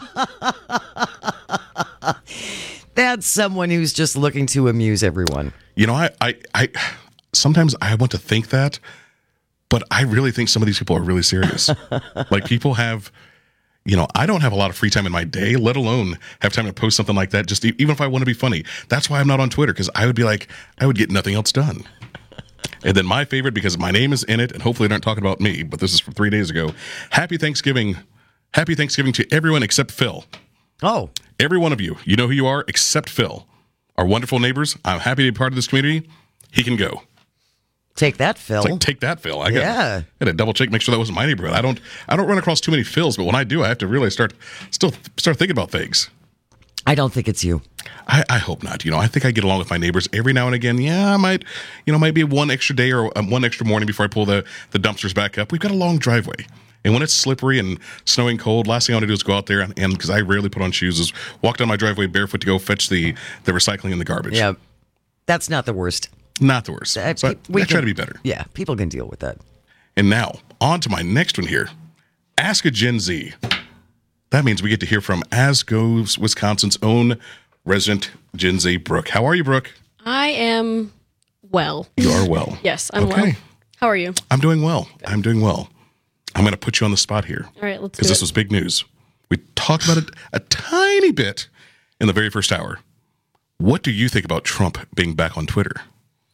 That's someone who's just looking to amuse everyone. You know, I, I, I sometimes I want to think that, but I really think some of these people are really serious. Like, people have, you know, I don't have a lot of free time in my day, let alone have time to post something like that, just e- even if I want to be funny. That's why I'm not on Twitter, because I would be like, I would get nothing else done. And then my favorite, because my name is in it, and hopefully they're not talking about me, but this is from three days ago. Happy Thanksgiving. Happy Thanksgiving to everyone except Phil. Oh. Every one of you. You know who you are, except Phil. Our wonderful neighbors. I'm happy to be part of this community. He can go. Take that, Phil. It's like, take that, Phil. I got yeah. I got to double check, make sure that wasn't my neighborhood. I don't I don't run across too many Phils, but when I do, I have to really start still start thinking about things. I don't think it's you. I, I hope not. You know, I think I get along with my neighbors every now and again. Yeah, I might, you know, might be one extra day or um, one extra morning before I pull the, the dumpsters back up. We've got a long driveway. And when it's slippery and snowing cold, last thing I want to do is go out there and, because I rarely put on shoes, is walk down my driveway barefoot to go fetch the, the recycling and the garbage. Yeah, that's not the worst. Not the worst. Uh, so I, we I can, try to be better. Yeah, people can deal with that. And now, on to my next one here. Ask a Gen Z. That means we get to hear from As Goes Wisconsin's own resident Gen Z, Brooke. How are you, Brooke? I am well. You are well. Yes, I'm okay. well. How are you? I'm doing well. I'm doing well. I'm going to put you on the spot here. All right, let's do it. Because this was big news. We talked about it a tiny bit in the very first hour. What do you think about Trump being back on Twitter?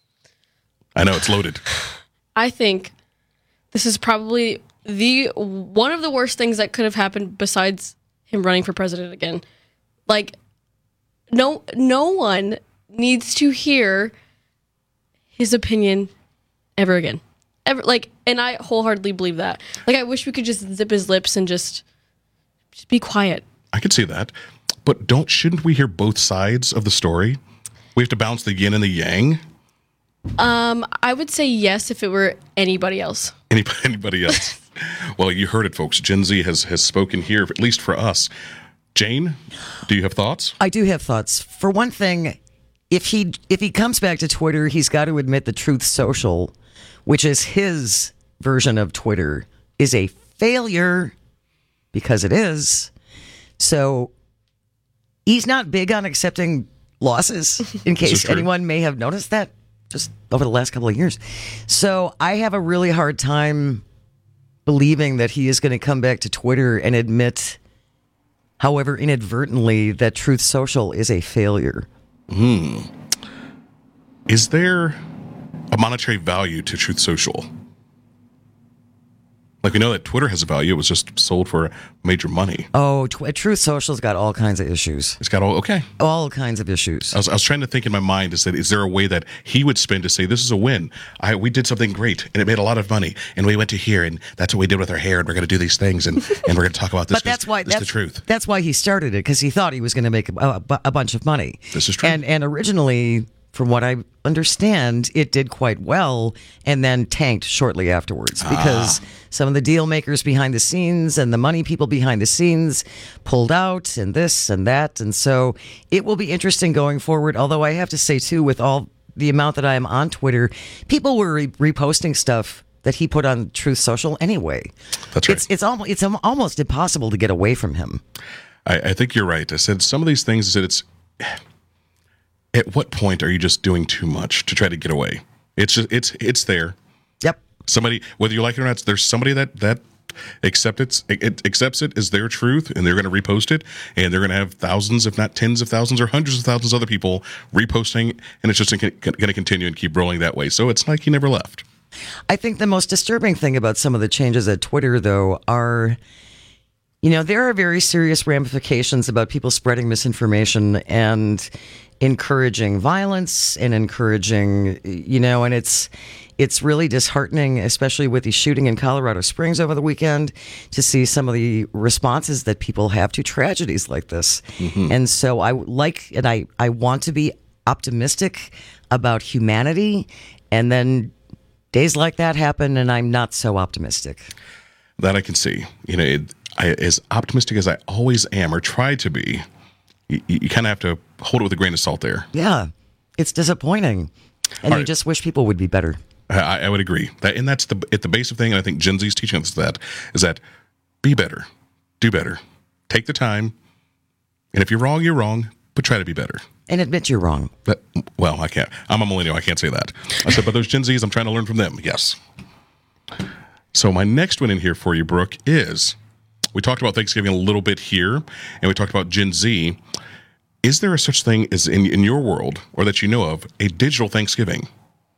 I know it's loaded. I think this is probably the one of the worst things that could have happened besides him running for president again. Like, no, no one needs to hear his opinion ever again. Ever, like, and I wholeheartedly believe that. Like, I wish we could just zip his lips and just, just be quiet. I could see that. But don't shouldn't we hear both sides of the story? We have to balance the yin and the yang. Um, I would say yes if it were anybody else. Anybody, anybody else? Well, you heard it, folks. Gen Z has has spoken here, at least for us. Jane, do you have thoughts? I do have thoughts. For one thing, if he if he comes back to Twitter, he's got to admit the Truth Social, which is his version of Twitter, is a failure, because it is. So he's not big on accepting losses, in case anyone may have noticed that just over the last couple of years. So I have a really hard time believing that he is going to come back to Twitter and admit, however inadvertently, that Truth Social is a failure. Hmm. Is there a monetary value to Truth Social? Like, we know that Twitter has a value. It was just sold for major money. Oh, tw- Truth Social's got all kinds of issues. It's got all, okay. All kinds of issues. I was, I was trying to think in my mind, is that, is there a way that he would spin to say, this is a win. I, we did something great, and it made a lot of money, and we went to here, and that's what we did with our hair, and we're going to do these things, and, and we're going to talk about this. But that's why, that's the truth. That's why he started it, because he thought he was going to make a, a, a bunch of money. This is true. And, and originally, from what I understand, it did quite well and then tanked shortly afterwards because ah. some of the deal makers behind the scenes and the money people behind the scenes pulled out and this and that. And so it will be interesting going forward. Although I have to say, too, with all the amount that I am on Twitter, people were re- reposting stuff that he put on Truth Social anyway. That's right. It's, it's, almost, it's almost impossible to get away from him. I, I think you're right. I said some of these things that it's... At what point are you just doing too much to try to get away? It's just it's it's there. Yep. Somebody, whether you like it or not, there's somebody that that accept it, it accepts it as their truth, and they're going to repost it, and they're going to have thousands, if not tens of thousands or hundreds of thousands of other people reposting, and it's just going to continue and keep rolling that way. So it's like he never left. I think the most disturbing thing about some of the changes at Twitter, though, are, you know, there are very serious ramifications about people spreading misinformation and encouraging violence and encouraging, you know, and it's it's really disheartening, especially with the shooting in Colorado Springs over the weekend, to see some of the responses that people have to tragedies like this. Mm-hmm. And so I like, and I, I want to be optimistic about humanity, and then days like that happen, and I'm not so optimistic. That I can see. You know, it, I, as optimistic as I always am, or try to be, you, you kind of have to hold it with a grain of salt there. Yeah, it's disappointing, and All you right. just wish people would be better. I, I would agree that, and that's the at the base of thing. And I think Gen Z is teaching us that is that be better, do better, take the time, and if you're wrong, you're wrong, but try to be better. And admit you're wrong. But, well, I can't. I'm a millennial. I can't say that. I said, but those Gen Zs, I'm trying to learn from them. Yes. So my next one in here for you, Brooke, is we talked about Thanksgiving a little bit here, and we talked about Gen Z. Is there a such thing as in, in your world, or that you know of, a digital Thanksgiving?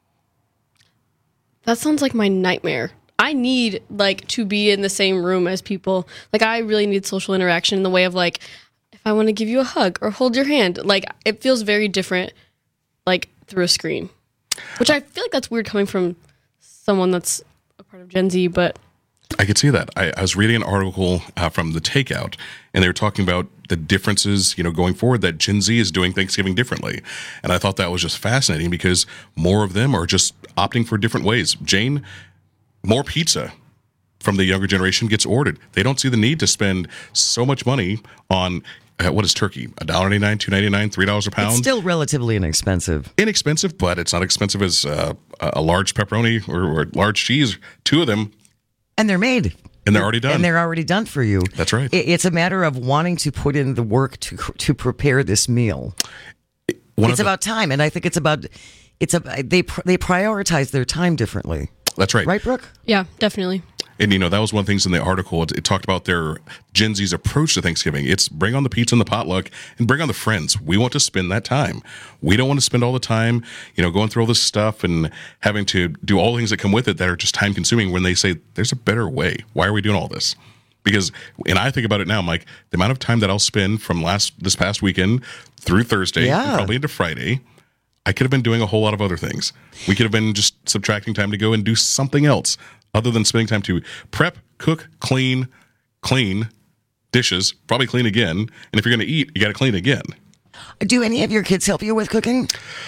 That sounds like my nightmare. I need like to be in the same room as people. Like I really need social interaction in the way of like, if I want to give you a hug or hold your hand, like it feels very different, like through a screen, which I feel like that's weird coming from someone that's a part of Gen Z, but I could see that. I, I was reading an article uh, from The Takeout, and they were talking about the differences, you know, going forward, that Gen Z is doing Thanksgiving differently. And I thought that was just fascinating because more of them are just opting for different ways. Jane, more pizza from the younger generation gets ordered. They don't see the need to spend so much money on, uh, what is turkey? one dollar and ninety-nine cents, two dollars and ninety-nine cents, three dollars a pound? It's still relatively inexpensive. Inexpensive, but it's not expensive as uh, a large pepperoni or, or large cheese. Two of them. And they're made. And they're already done. And they're already done for you. That's right. It's a matter of wanting to put in the work to to prepare this meal. One it's the, about time, and I think it's about it's a they they prioritize their time differently. That's right. Right, Brooke? Yeah, definitely. And, you know, that was one of the things in the article. It, it talked about their Gen Z's approach to Thanksgiving. It's bring on the pizza and the potluck and bring on the friends. We want to spend that time. We don't want to spend all the time, you know, going through all this stuff and having to do all the things that come with it that are just time consuming when they say there's a better way. Why are we doing all this? Because, and I think about it now, I'm like, the amount of time that I'll spend from last this past weekend through Thursday, Yeah. and probably into Friday, I could have been doing a whole lot of other things. We could have been just subtracting time to go and do something else other than spending time to prep, cook, clean, clean dishes, probably clean again. And if you're going to eat, you got to clean again. Do any of your kids help you with cooking?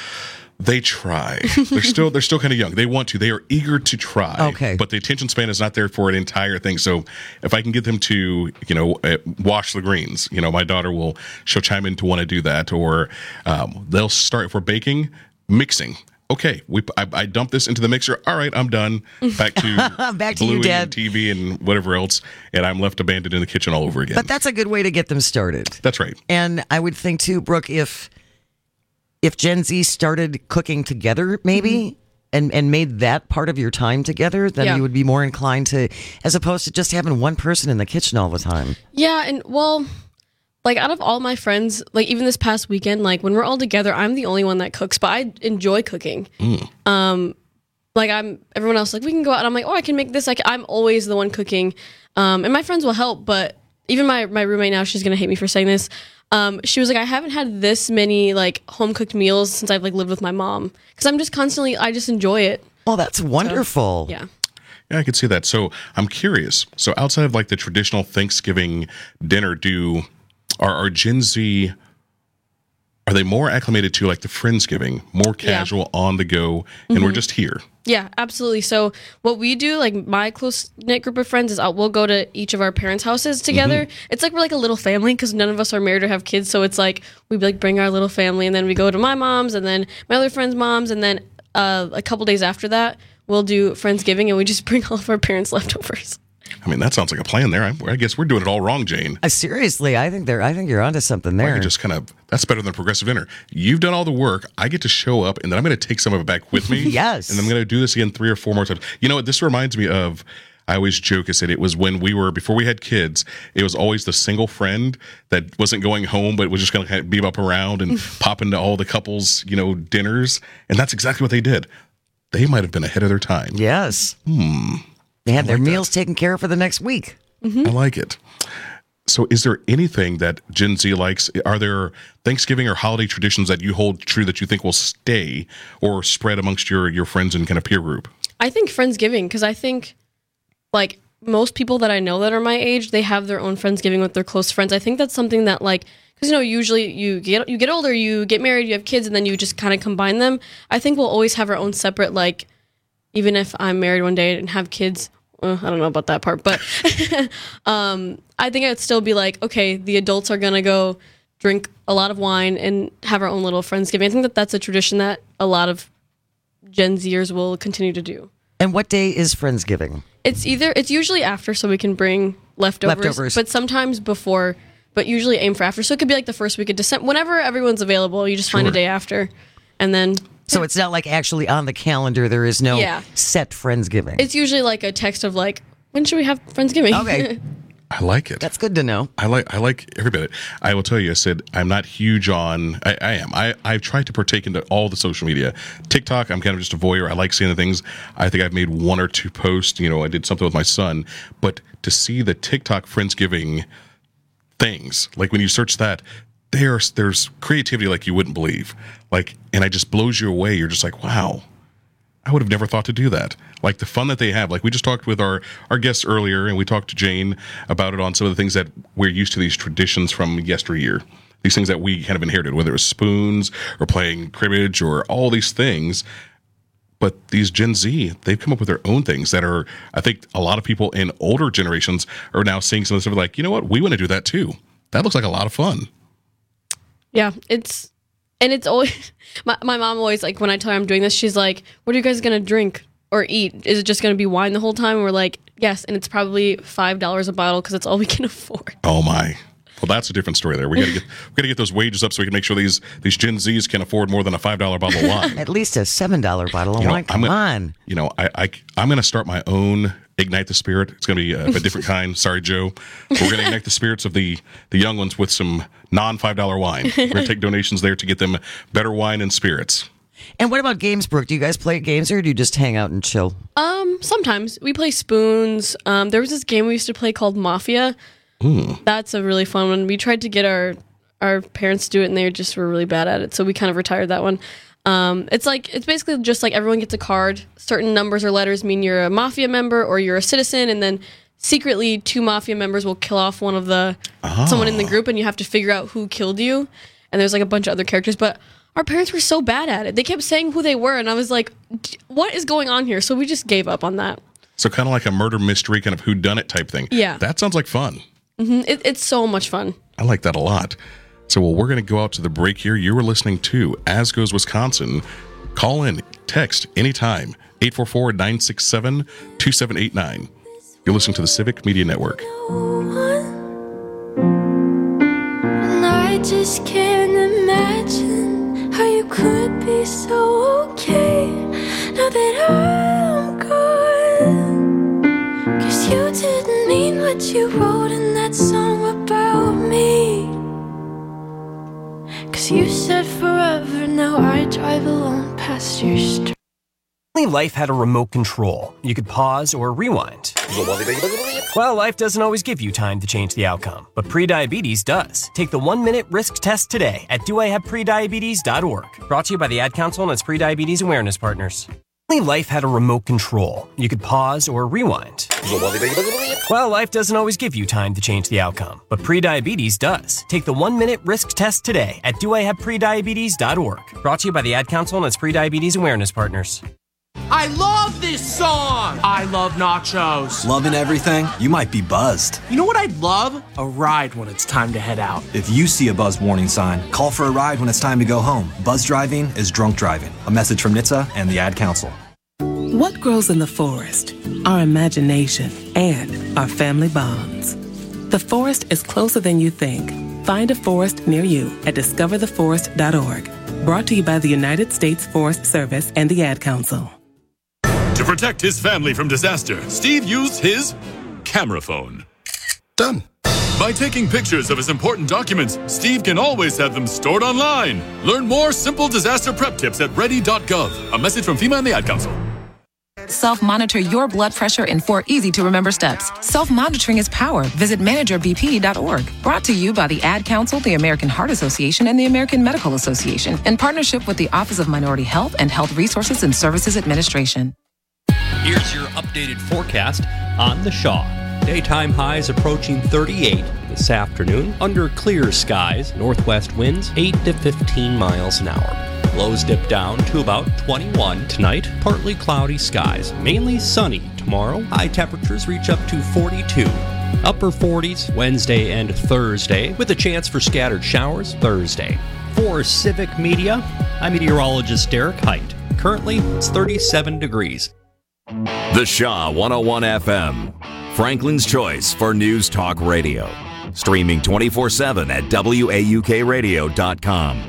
They try. They're still they're still kind of young. They want to. They are eager to try. Okay. But the attention span is not there for an entire thing. So if I can get them to, you know, uh, wash the greens, you know, my daughter will, she'll chime in to want to do that. Or um, they'll start, for baking, mixing. Okay, we I, I dump this into the mixer. All right, I'm done. Back to Back to you, gluing Dad. and T V and whatever else. And I'm left abandoned in the kitchen all over again. But that's a good way to get them started. That's right. And I would think too, Brooke, if if Gen Z started cooking together, maybe, mm-hmm. and, and made that part of your time together, then Yeah. you would be more inclined to, as opposed to just having one person in the kitchen all the time. Yeah, and well, like out of all my friends, like even this past weekend, like when we're all together, I'm the only one that cooks, but I enjoy cooking. Mm. Um, like I'm everyone else like we can go out. And I'm like, oh, I can make this. Like I'm always the one cooking, um, and my friends will help. But even my my roommate now, she's gonna hate me for saying this. Um, she was like, I haven't had this many like home cooked meals since I've like lived with my mom because I'm just constantly I just enjoy it. Oh, that's wonderful. So, yeah. Yeah, I could see that. So I'm curious. So outside of like the traditional Thanksgiving dinner, do are, are Gen Z, are they more acclimated to like the Friendsgiving, more casual, yeah. on the go, and Mm-hmm. we're just here? Yeah, absolutely. So what we do, like my close knit group of friends, is uh, we'll go to each of our parents' houses together. Mm-hmm. It's like we're like a little family because none of us are married or have kids. So it's like we like bring our little family, and then we go to my mom's, and then my other friends' moms, and then uh, a couple days after that, we'll do Friendsgiving, and we just bring all of our parents' leftovers. I mean, that sounds like a plan there. I, I guess we're doing it all wrong, Jane. Uh, seriously, I think they're. I think you're onto something there. I could just kind of. That's better than progressive dinner. You've done all the work. I get to show up, and then I'm going to take some of it back with me. Yes. And I'm going to do this again three or four more times. You know what? This reminds me of. I always joke, I said it was when we were, before we had kids, it was always the single friend that wasn't going home, but was just going to kind of beam up around and pop into all the couples, you know, dinners. And that's exactly what they did. They might have been ahead of their time. Yes. Hmm. They had I their like meals taken care of for the next week. I like it. So is there anything that Gen Z likes? Are there Thanksgiving or holiday traditions that you hold true that you think will stay or spread amongst your, your friends and kind of peer group? I think Friendsgiving, because I think, like, most people that I know that are my age, they have their own Friendsgiving with their close friends. I think that's something that, like, because, you know, usually you get you get older, you get married, you have kids, and then you just kind of combine them. I think we'll always have our own separate, like, even if I'm married one day and have kids, uh, I don't know about that part, but um, I think I'd still be like, okay, the adults are going to go drink a lot of wine and have our own little Friendsgiving. I think that that's a tradition that a lot of Gen Zers will continue to do. And what day is Friendsgiving? It's either, it's usually after, so we can bring leftovers, Leftovers. but sometimes before, but usually aim for after. So it could be like the first week of December, whenever everyone's available, you just find a Sure. day after. And then, So it's not like actually on the calendar, there is no Yeah. set Friendsgiving. it's usually like a text of like, when should we have Friendsgiving? Okay. I like it. That's good to know. I like I like every bit of it. I will tell you, I said I'm not huge on. I, I am. I I've tried to partake into all the social media. TikTok, I'm kind of just a voyeur. I like seeing the things. I think I've made one or two posts. You know, I did something with my son, but to see the TikTok Friendsgiving things, like when you search that, there's there's creativity like you wouldn't believe. Like, and it just blows you away. You're just like, wow. I would have never thought to do that. Like the fun that they have. Like we just talked with our, our guests earlier, and we talked to Jane about it on some of the things that we're used to, these traditions from yesteryear. These things that we kind of inherited, whether it was spoons or playing cribbage or all these things. But these Gen Z, they've come up with their own things that are, I think a lot of people in older generations are now seeing some of the stuff like, you know what, we want to do that too. That looks like a lot of fun. Yeah, it's, and it's always, my, my mom always, like, when I tell her I'm doing this, she's like, what are you guys going to drink or eat? Is it just going to be wine the whole time? And we're like, yes, and it's probably five dollars a bottle because it's all we can afford. Oh, my. Well, that's a different story there. We got to get we got to get those wages up so we can make sure these these Gen Zs can afford more than a five dollar bottle of wine. At least a seven dollar bottle of You know, wine. Come I'm gonna, on. You know, I, I, I'm going to start my own Ignite the Spirit. It's going to be a, a different kind. Sorry, Joe. We're going to ignite the spirits of the, the young ones with some non five dollar wine. We're going to take donations there to get them better wine and spirits. And what about games, Brooke? Do you guys play games or do you just hang out and chill? Um, sometimes we play spoons. Um, there was this game we used to play called Mafia. Ooh. That's a really fun one. We tried to get our our parents to do it, and they just were really bad at it, so we kind of retired that one. Um, it's like it's basically just like everyone gets a card. Certain numbers or letters mean you're a mafia member or you're a citizen, and then secretly two mafia members will kill off one of the Oh. someone in the group, and you have to figure out who killed you. And there's like a bunch of other characters, but our parents were so bad at it. They kept saying who they were, and I was like, "What is going on here?" So we just gave up on that. So kind of like a murder mystery, kind of whodunit type thing. Yeah. That sounds like fun. hmm It, it's so much fun. I like that a lot. So, well, we're going to go out to the break here. You were listening to As Goes Wisconsin. Call in, text anytime, eight four four, nine six seven, two seven eight nine. You're listening to the Civic Media Network. And I just can't imagine how you could be so okay now that I'm gone. Cause you didn't mean what you wrote in that song about me. Cause you said forever, now I drive alone past your street. Only life had a remote control. You could pause or rewind. Well, life doesn't always give you time to change the outcome, but prediabetes does. Take the one-minute risk test today at do I have prediabetes dot org. Brought to you by the Ad Council and its prediabetes awareness partners. Only life had a remote control. You could pause or rewind. Well, life doesn't always give you time to change the outcome, but prediabetes does. Take the one-minute risk test today at do I have prediabetes dot org. Brought to you by the Ad Council and its prediabetes awareness partners. I love this song! I love nachos. Loving everything? You might be buzzed. You know what I'd love? A ride when it's time to head out. If you see a buzz warning sign, call for a ride when it's time to go home. Buzz driving is drunk driving. A message from N H T S A and the Ad Council. What grows in the forest? Our imagination and our family bonds. The forest is closer than you think. Find a forest near you at discover the forest dot org. Brought to you by the United States Forest Service and the Ad Council. To protect his family from disaster, Steve used his camera phone. Done. By taking pictures of his important documents, Steve can always have them stored online. Learn more simple disaster prep tips at ready dot gov. A message from FEMA and the Ad Council. Self-monitor your blood pressure in four easy-to-remember steps. Self-monitoring is power. Visit manager b p dot org. Brought to you by the Ad Council, the American Heart Association, and the American Medical Association, in partnership with the Office of Minority Health and Health Resources and Services Administration. Here's your updated forecast on the Shaw. Daytime highs approaching thirty-eight this afternoon. Under clear skies, northwest winds eight to fifteen miles an hour. Lows dip down to about twenty-one tonight. Partly cloudy skies, mainly sunny tomorrow. High temperatures reach up to forty-two. Upper forties Wednesday and Thursday, with a chance for scattered showers Thursday. For Civic Media, I'm meteorologist Derek Height. Currently, it's thirty-seven degrees. The Shaw one oh one F M, Franklin's choice for News Talk Radio. Streaming twenty-four seven at W A U K radio dot com.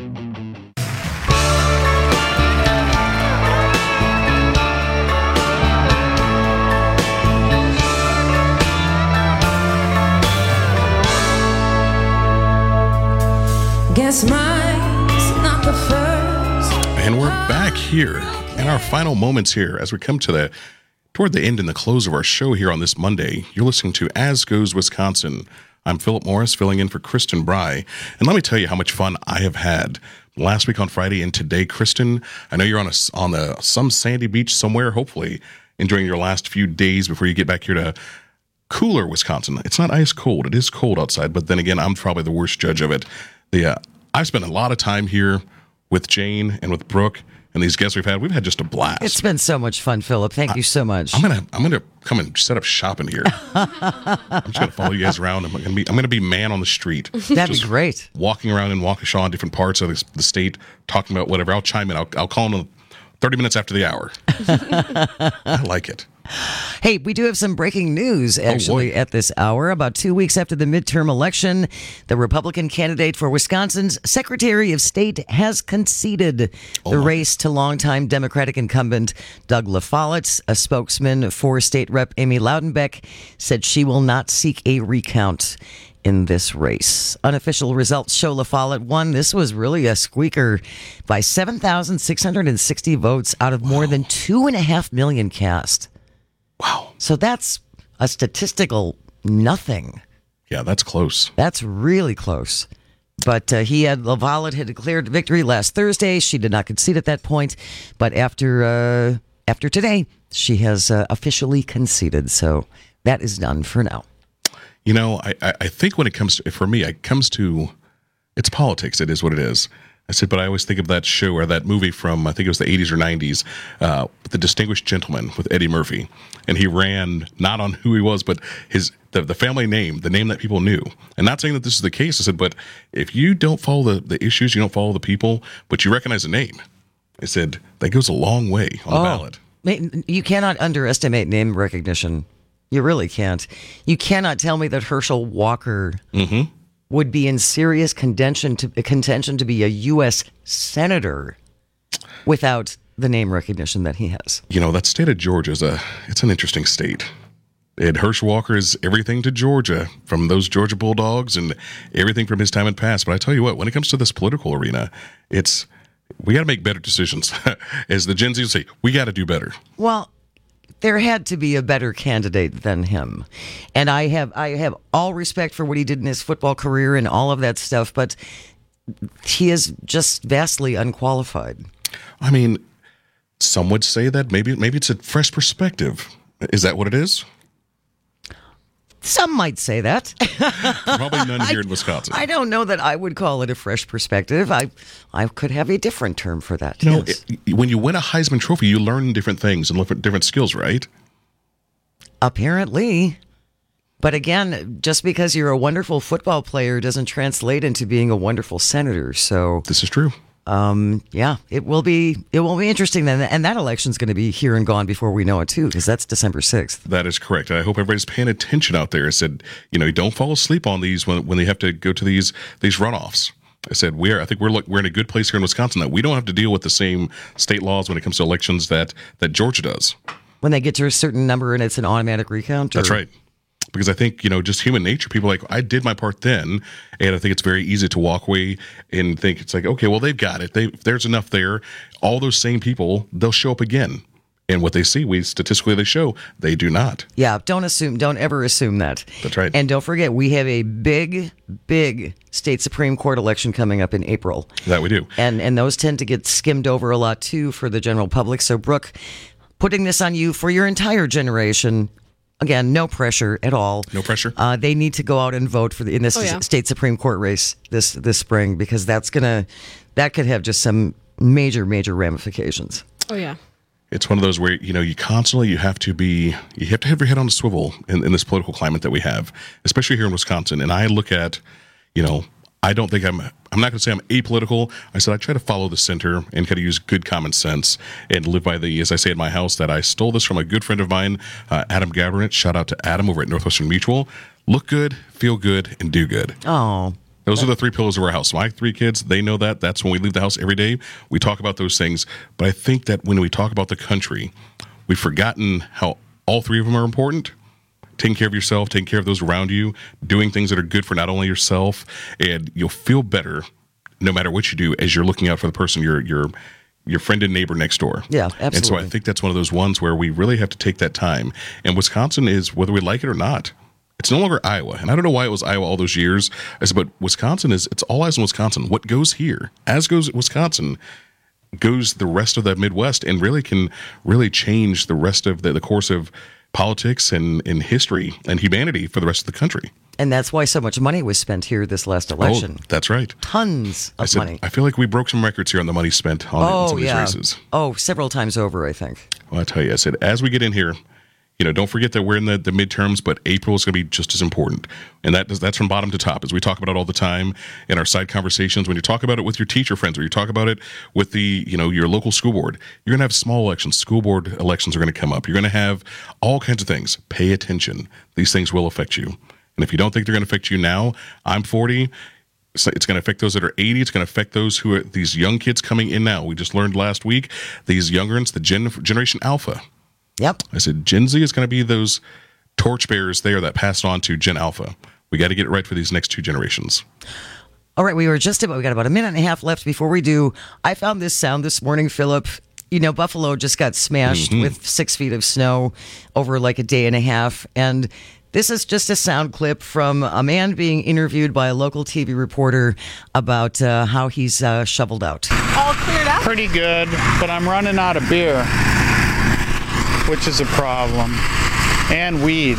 Guess mine's not the first. And we're back here in our final moments here as we come to the toward the end and the close of our show here on this Monday. You're listening to As Goes Wisconsin. I'm Philip Morris, filling in for Kristen Bry. And let me tell you how much fun I have had last week on Friday and today. Kristen, I know you're on a, on a, some sandy beach somewhere, hopefully enjoying your last few days before you get back here to cooler Wisconsin. It's not ice cold. It is cold outside, but then again, I'm probably the worst judge of it. The, uh, I've spent a lot of time here with Jane and with Brooke and these guests we've had. We've had just a blast. It's been so much fun, Philip. Thank I, you so much. I'm gonna I'm gonna come and set up shop in here. I'm just gonna follow you guys around. I'm gonna be I'm gonna be man on the street. That'd be great. Walking around in Waukesha in different parts of the, the state, talking about whatever. I'll chime in. I'll, I'll call them thirty minutes after the hour. I like it. Hey, we do have some breaking news, actually, oh, at this hour. About two weeks after the midterm election, the Republican candidate for Wisconsin's Secretary of State has conceded oh, the race to longtime Democratic incumbent Doug LaFollette. A spokesman for State Rep Amy Loudenbeck said she will not seek a recount in this race. Unofficial results show LaFollette won. This was really a squeaker by seven thousand six hundred sixty votes out of wow. more than two and a half million cast. Wow. So that's a statistical nothing. Yeah, that's close. That's really close. But uh, he had, LaFollette had declared victory last Thursday. She did not concede at that point. But after uh, after today, she has uh, officially conceded. So that is done for now. You know, I, I think when it comes to, for me, it comes to, it's politics. It is what it is. I said, but I always think of that show or that movie from, I think it was the eighties or nineties, uh, The Distinguished Gentleman with Eddie Murphy. And he ran not on who he was, but his the, the family name, the name that people knew. And not saying that this is the case. I said, but if you don't follow the, the issues, you don't follow the people, but you recognize the name. I said, that goes a long way on oh, the ballot. You cannot underestimate name recognition. You really can't. You cannot tell me that Herschel Walker mm-hmm. would be in serious contention to contention to be a U S senator without the name recognition that he has. You know, that state of Georgia is a it's an interesting state. Ed Herschel Walker is everything to Georgia, from those Georgia Bulldogs and everything from his time in past. But I tell you what, when it comes to this political arena, it's we got to make better decisions. As the Gen Z say, we got to do better. Well, there had to be a better candidate than him. And I have I have all respect for what he did in his football career and all of that stuff, but he is just vastly unqualified. I mean, some would say that maybe maybe it's a fresh perspective. Is that what it is? Some might say that. Probably none here in Wisconsin. I don't know that I would call it a fresh perspective. I I could have a different term for that. You know, yes. it, when you win a Heisman Trophy, you learn different things and different, different skills, right? Apparently. But again, just because you're a wonderful football player doesn't translate into being a wonderful senator. So this is true. Um, yeah, it will be. It will be interesting then, and that election's going to be here and gone before we know it too, because that's December sixth. That is correct. I hope everybody's paying attention out there. I said, you know, don't fall asleep on these when when they have to go to these these runoffs. I said, we're. I think we're we're in a good place here in Wisconsin that we don't have to deal with the same state laws when it comes to elections that that Georgia does. When they get to a certain number and it's an automatic recount? Or? That's right. Because I think, you know, just human nature, people are like, I did my part then, and I think it's very easy to walk away and think it's like, okay, well, they've got it. They, there's enough there. All those same people, they'll show up again. And what they see, we statistically they show, they do not. Yeah, don't assume, don't ever assume that. That's right. And don't forget, we have a big, big state Supreme Court election coming up in April. That we do. And and those tend to get skimmed over a lot, too, for the general public. So, Brooke, putting this on you for your entire generation. Again, no pressure at all. No pressure. Uh, they need to go out and vote for the, in this Oh, yeah. state Supreme Court race this this spring, because that's gonna that could have just some major major ramifications. Oh yeah. It's one of those where, you know, you constantly you have to be you have to have your head on a swivel in, in this political climate that we have, especially here in Wisconsin. And I look at, you know, I don't think I'm I'm not going to say I'm apolitical. I said I try to follow the center and kind of use good common sense and live by the, as I say in my house, that I stole this from a good friend of mine, uh, Adam Gabernett. Shout out to Adam over at Northwestern Mutual. Look good, feel good, and do good. Oh. Those are the three pillars of our house. My three kids, they know that. That's when we leave the house every day. We talk about those things. But I think that when we talk about the country, we've forgotten how all three of them are important. Taking care of yourself, taking care of those around you, doing things that are good for not only yourself, and you'll feel better no matter what you do as you're looking out for the person, your your your friend and neighbor next door. Yeah, absolutely. And so I think that's one of those ones where we really have to take that time. And Wisconsin is, whether we like it or not, it's no longer Iowa. And I don't know why it was Iowa all those years. I said, but Wisconsin is, it's all eyes on Wisconsin. What goes here, as goes Wisconsin, goes the rest of the Midwest, and really can really change the rest of the, the course of politics and, and history and humanity for the rest of the country. And that's why so much money was spent here this last election. Oh, that's right. Tons of I said, money. I feel like we broke some records here on the money spent on, oh, on some of yeah. these races. Oh, several times over, I think. Well, I tell you, I said, as we get in here, you know, don't forget that we're in the, the midterms, but April is going to be just as important. And that that's from bottom to top, as we talk about it all the time in our side conversations. When you talk about it with your teacher friends, or you talk about it with the, you know, your local school board, you're going to have small elections. School board elections are going to come up. You're going to have all kinds of things. Pay attention. These things will affect you. And if you don't think they're going to affect you now, I'm forty. It's going to affect those that are eighty. It's going to affect those who are these young kids coming in now. We just learned last week, these younger ones, the gen, Generation Alpha. Yep. I said, Gen Z is going to be those torchbearers there that passed on to Gen Alpha. We got to get it right for these next two generations. All right, we were just about, we got about a minute and a half left before we do. I found this sound this morning, Philip. You know, Buffalo just got smashed mm-hmm. with six feet of snow over like a day and a half. And this is just a sound clip from a man being interviewed by a local T V reporter about uh, how he's uh, shoveled out. All cleared out? Pretty good, but I'm running out of beer, which is a problem, and weed.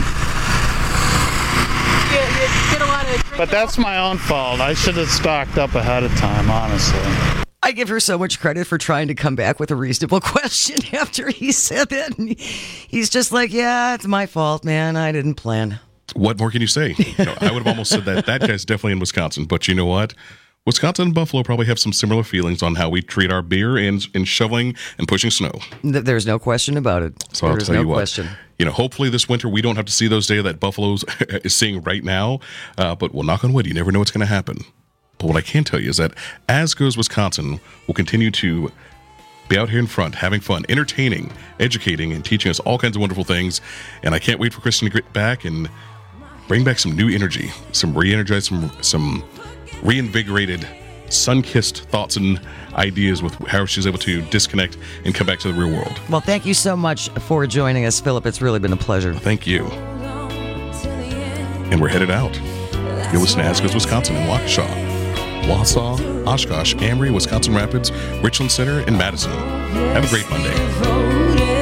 You, you get a lot of but that's my own fault. I should have stocked up ahead of time, honestly. I give her so much credit for trying to come back with a reasonable question after he said it. And he's just like, yeah, it's my fault, man. I didn't plan. What more can you say? You know, I would have almost said that that guy's definitely in Wisconsin. But you know what? Wisconsin and Buffalo probably have some similar feelings on how we treat our beer and, and shoveling and pushing snow. There's no question about it. So I'll There's tell no you what. question. You know, hopefully this winter we don't have to see those days that Buffalo is seeing right now. Uh, but we'll knock on wood. You never know what's going to happen. But what I can tell you is that as goes Wisconsin, will continue to be out here in front, having fun, entertaining, educating, and teaching us all kinds of wonderful things. And I can't wait for Kristen to get back and bring back some new energy, some re-energized, some, some reinvigorated, sun-kissed thoughts and ideas with how she's able to disconnect and come back to the real world. Well, thank you so much for joining us, Philip. It's really been a pleasure. Thank you. And we're headed out. You're listening to As Goes Wisconsin in Waukesha, Wausau, Oshkosh, Ambry, Wisconsin Rapids, Richland Center, and Madison. Have a great Monday.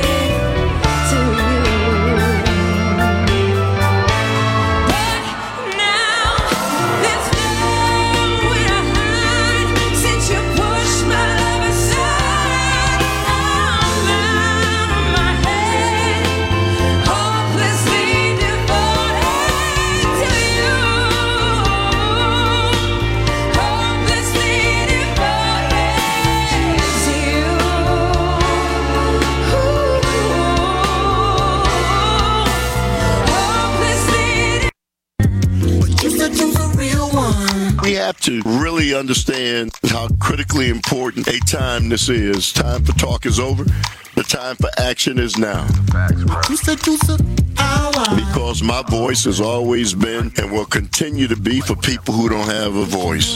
We have to really understand how critically important a time this is. Time for talk is over. The time for action is now. Because my voice has always been and will continue to be for people who don't have a voice.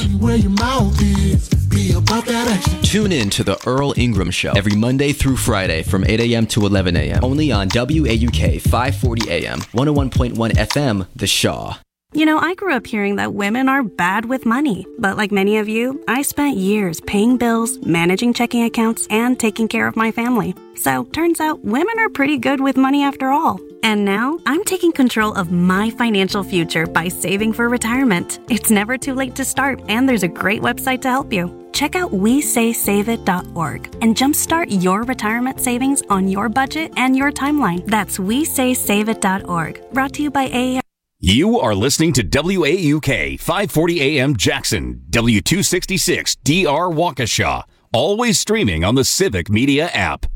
Tune in to the Earl Ingram Show every Monday through Friday from eight a.m. to eleven a.m. Only on W A U K five forty A M, one oh one point one F M, The Shaw. You know, I grew up hearing that women are bad with money. But like many of you, I spent years paying bills, managing checking accounts, and taking care of my family. So, turns out women are pretty good with money after all. And now, I'm taking control of my financial future by saving for retirement. It's never too late to start, and there's a great website to help you. Check out we say save it dot org and jumpstart your retirement savings on your budget and your timeline. That's we say save it dot org. Brought to you by A A R. You are listening to W A U K five forty A M Jackson, W two sixty-six D R Waukesha, always streaming on the Civic Media app.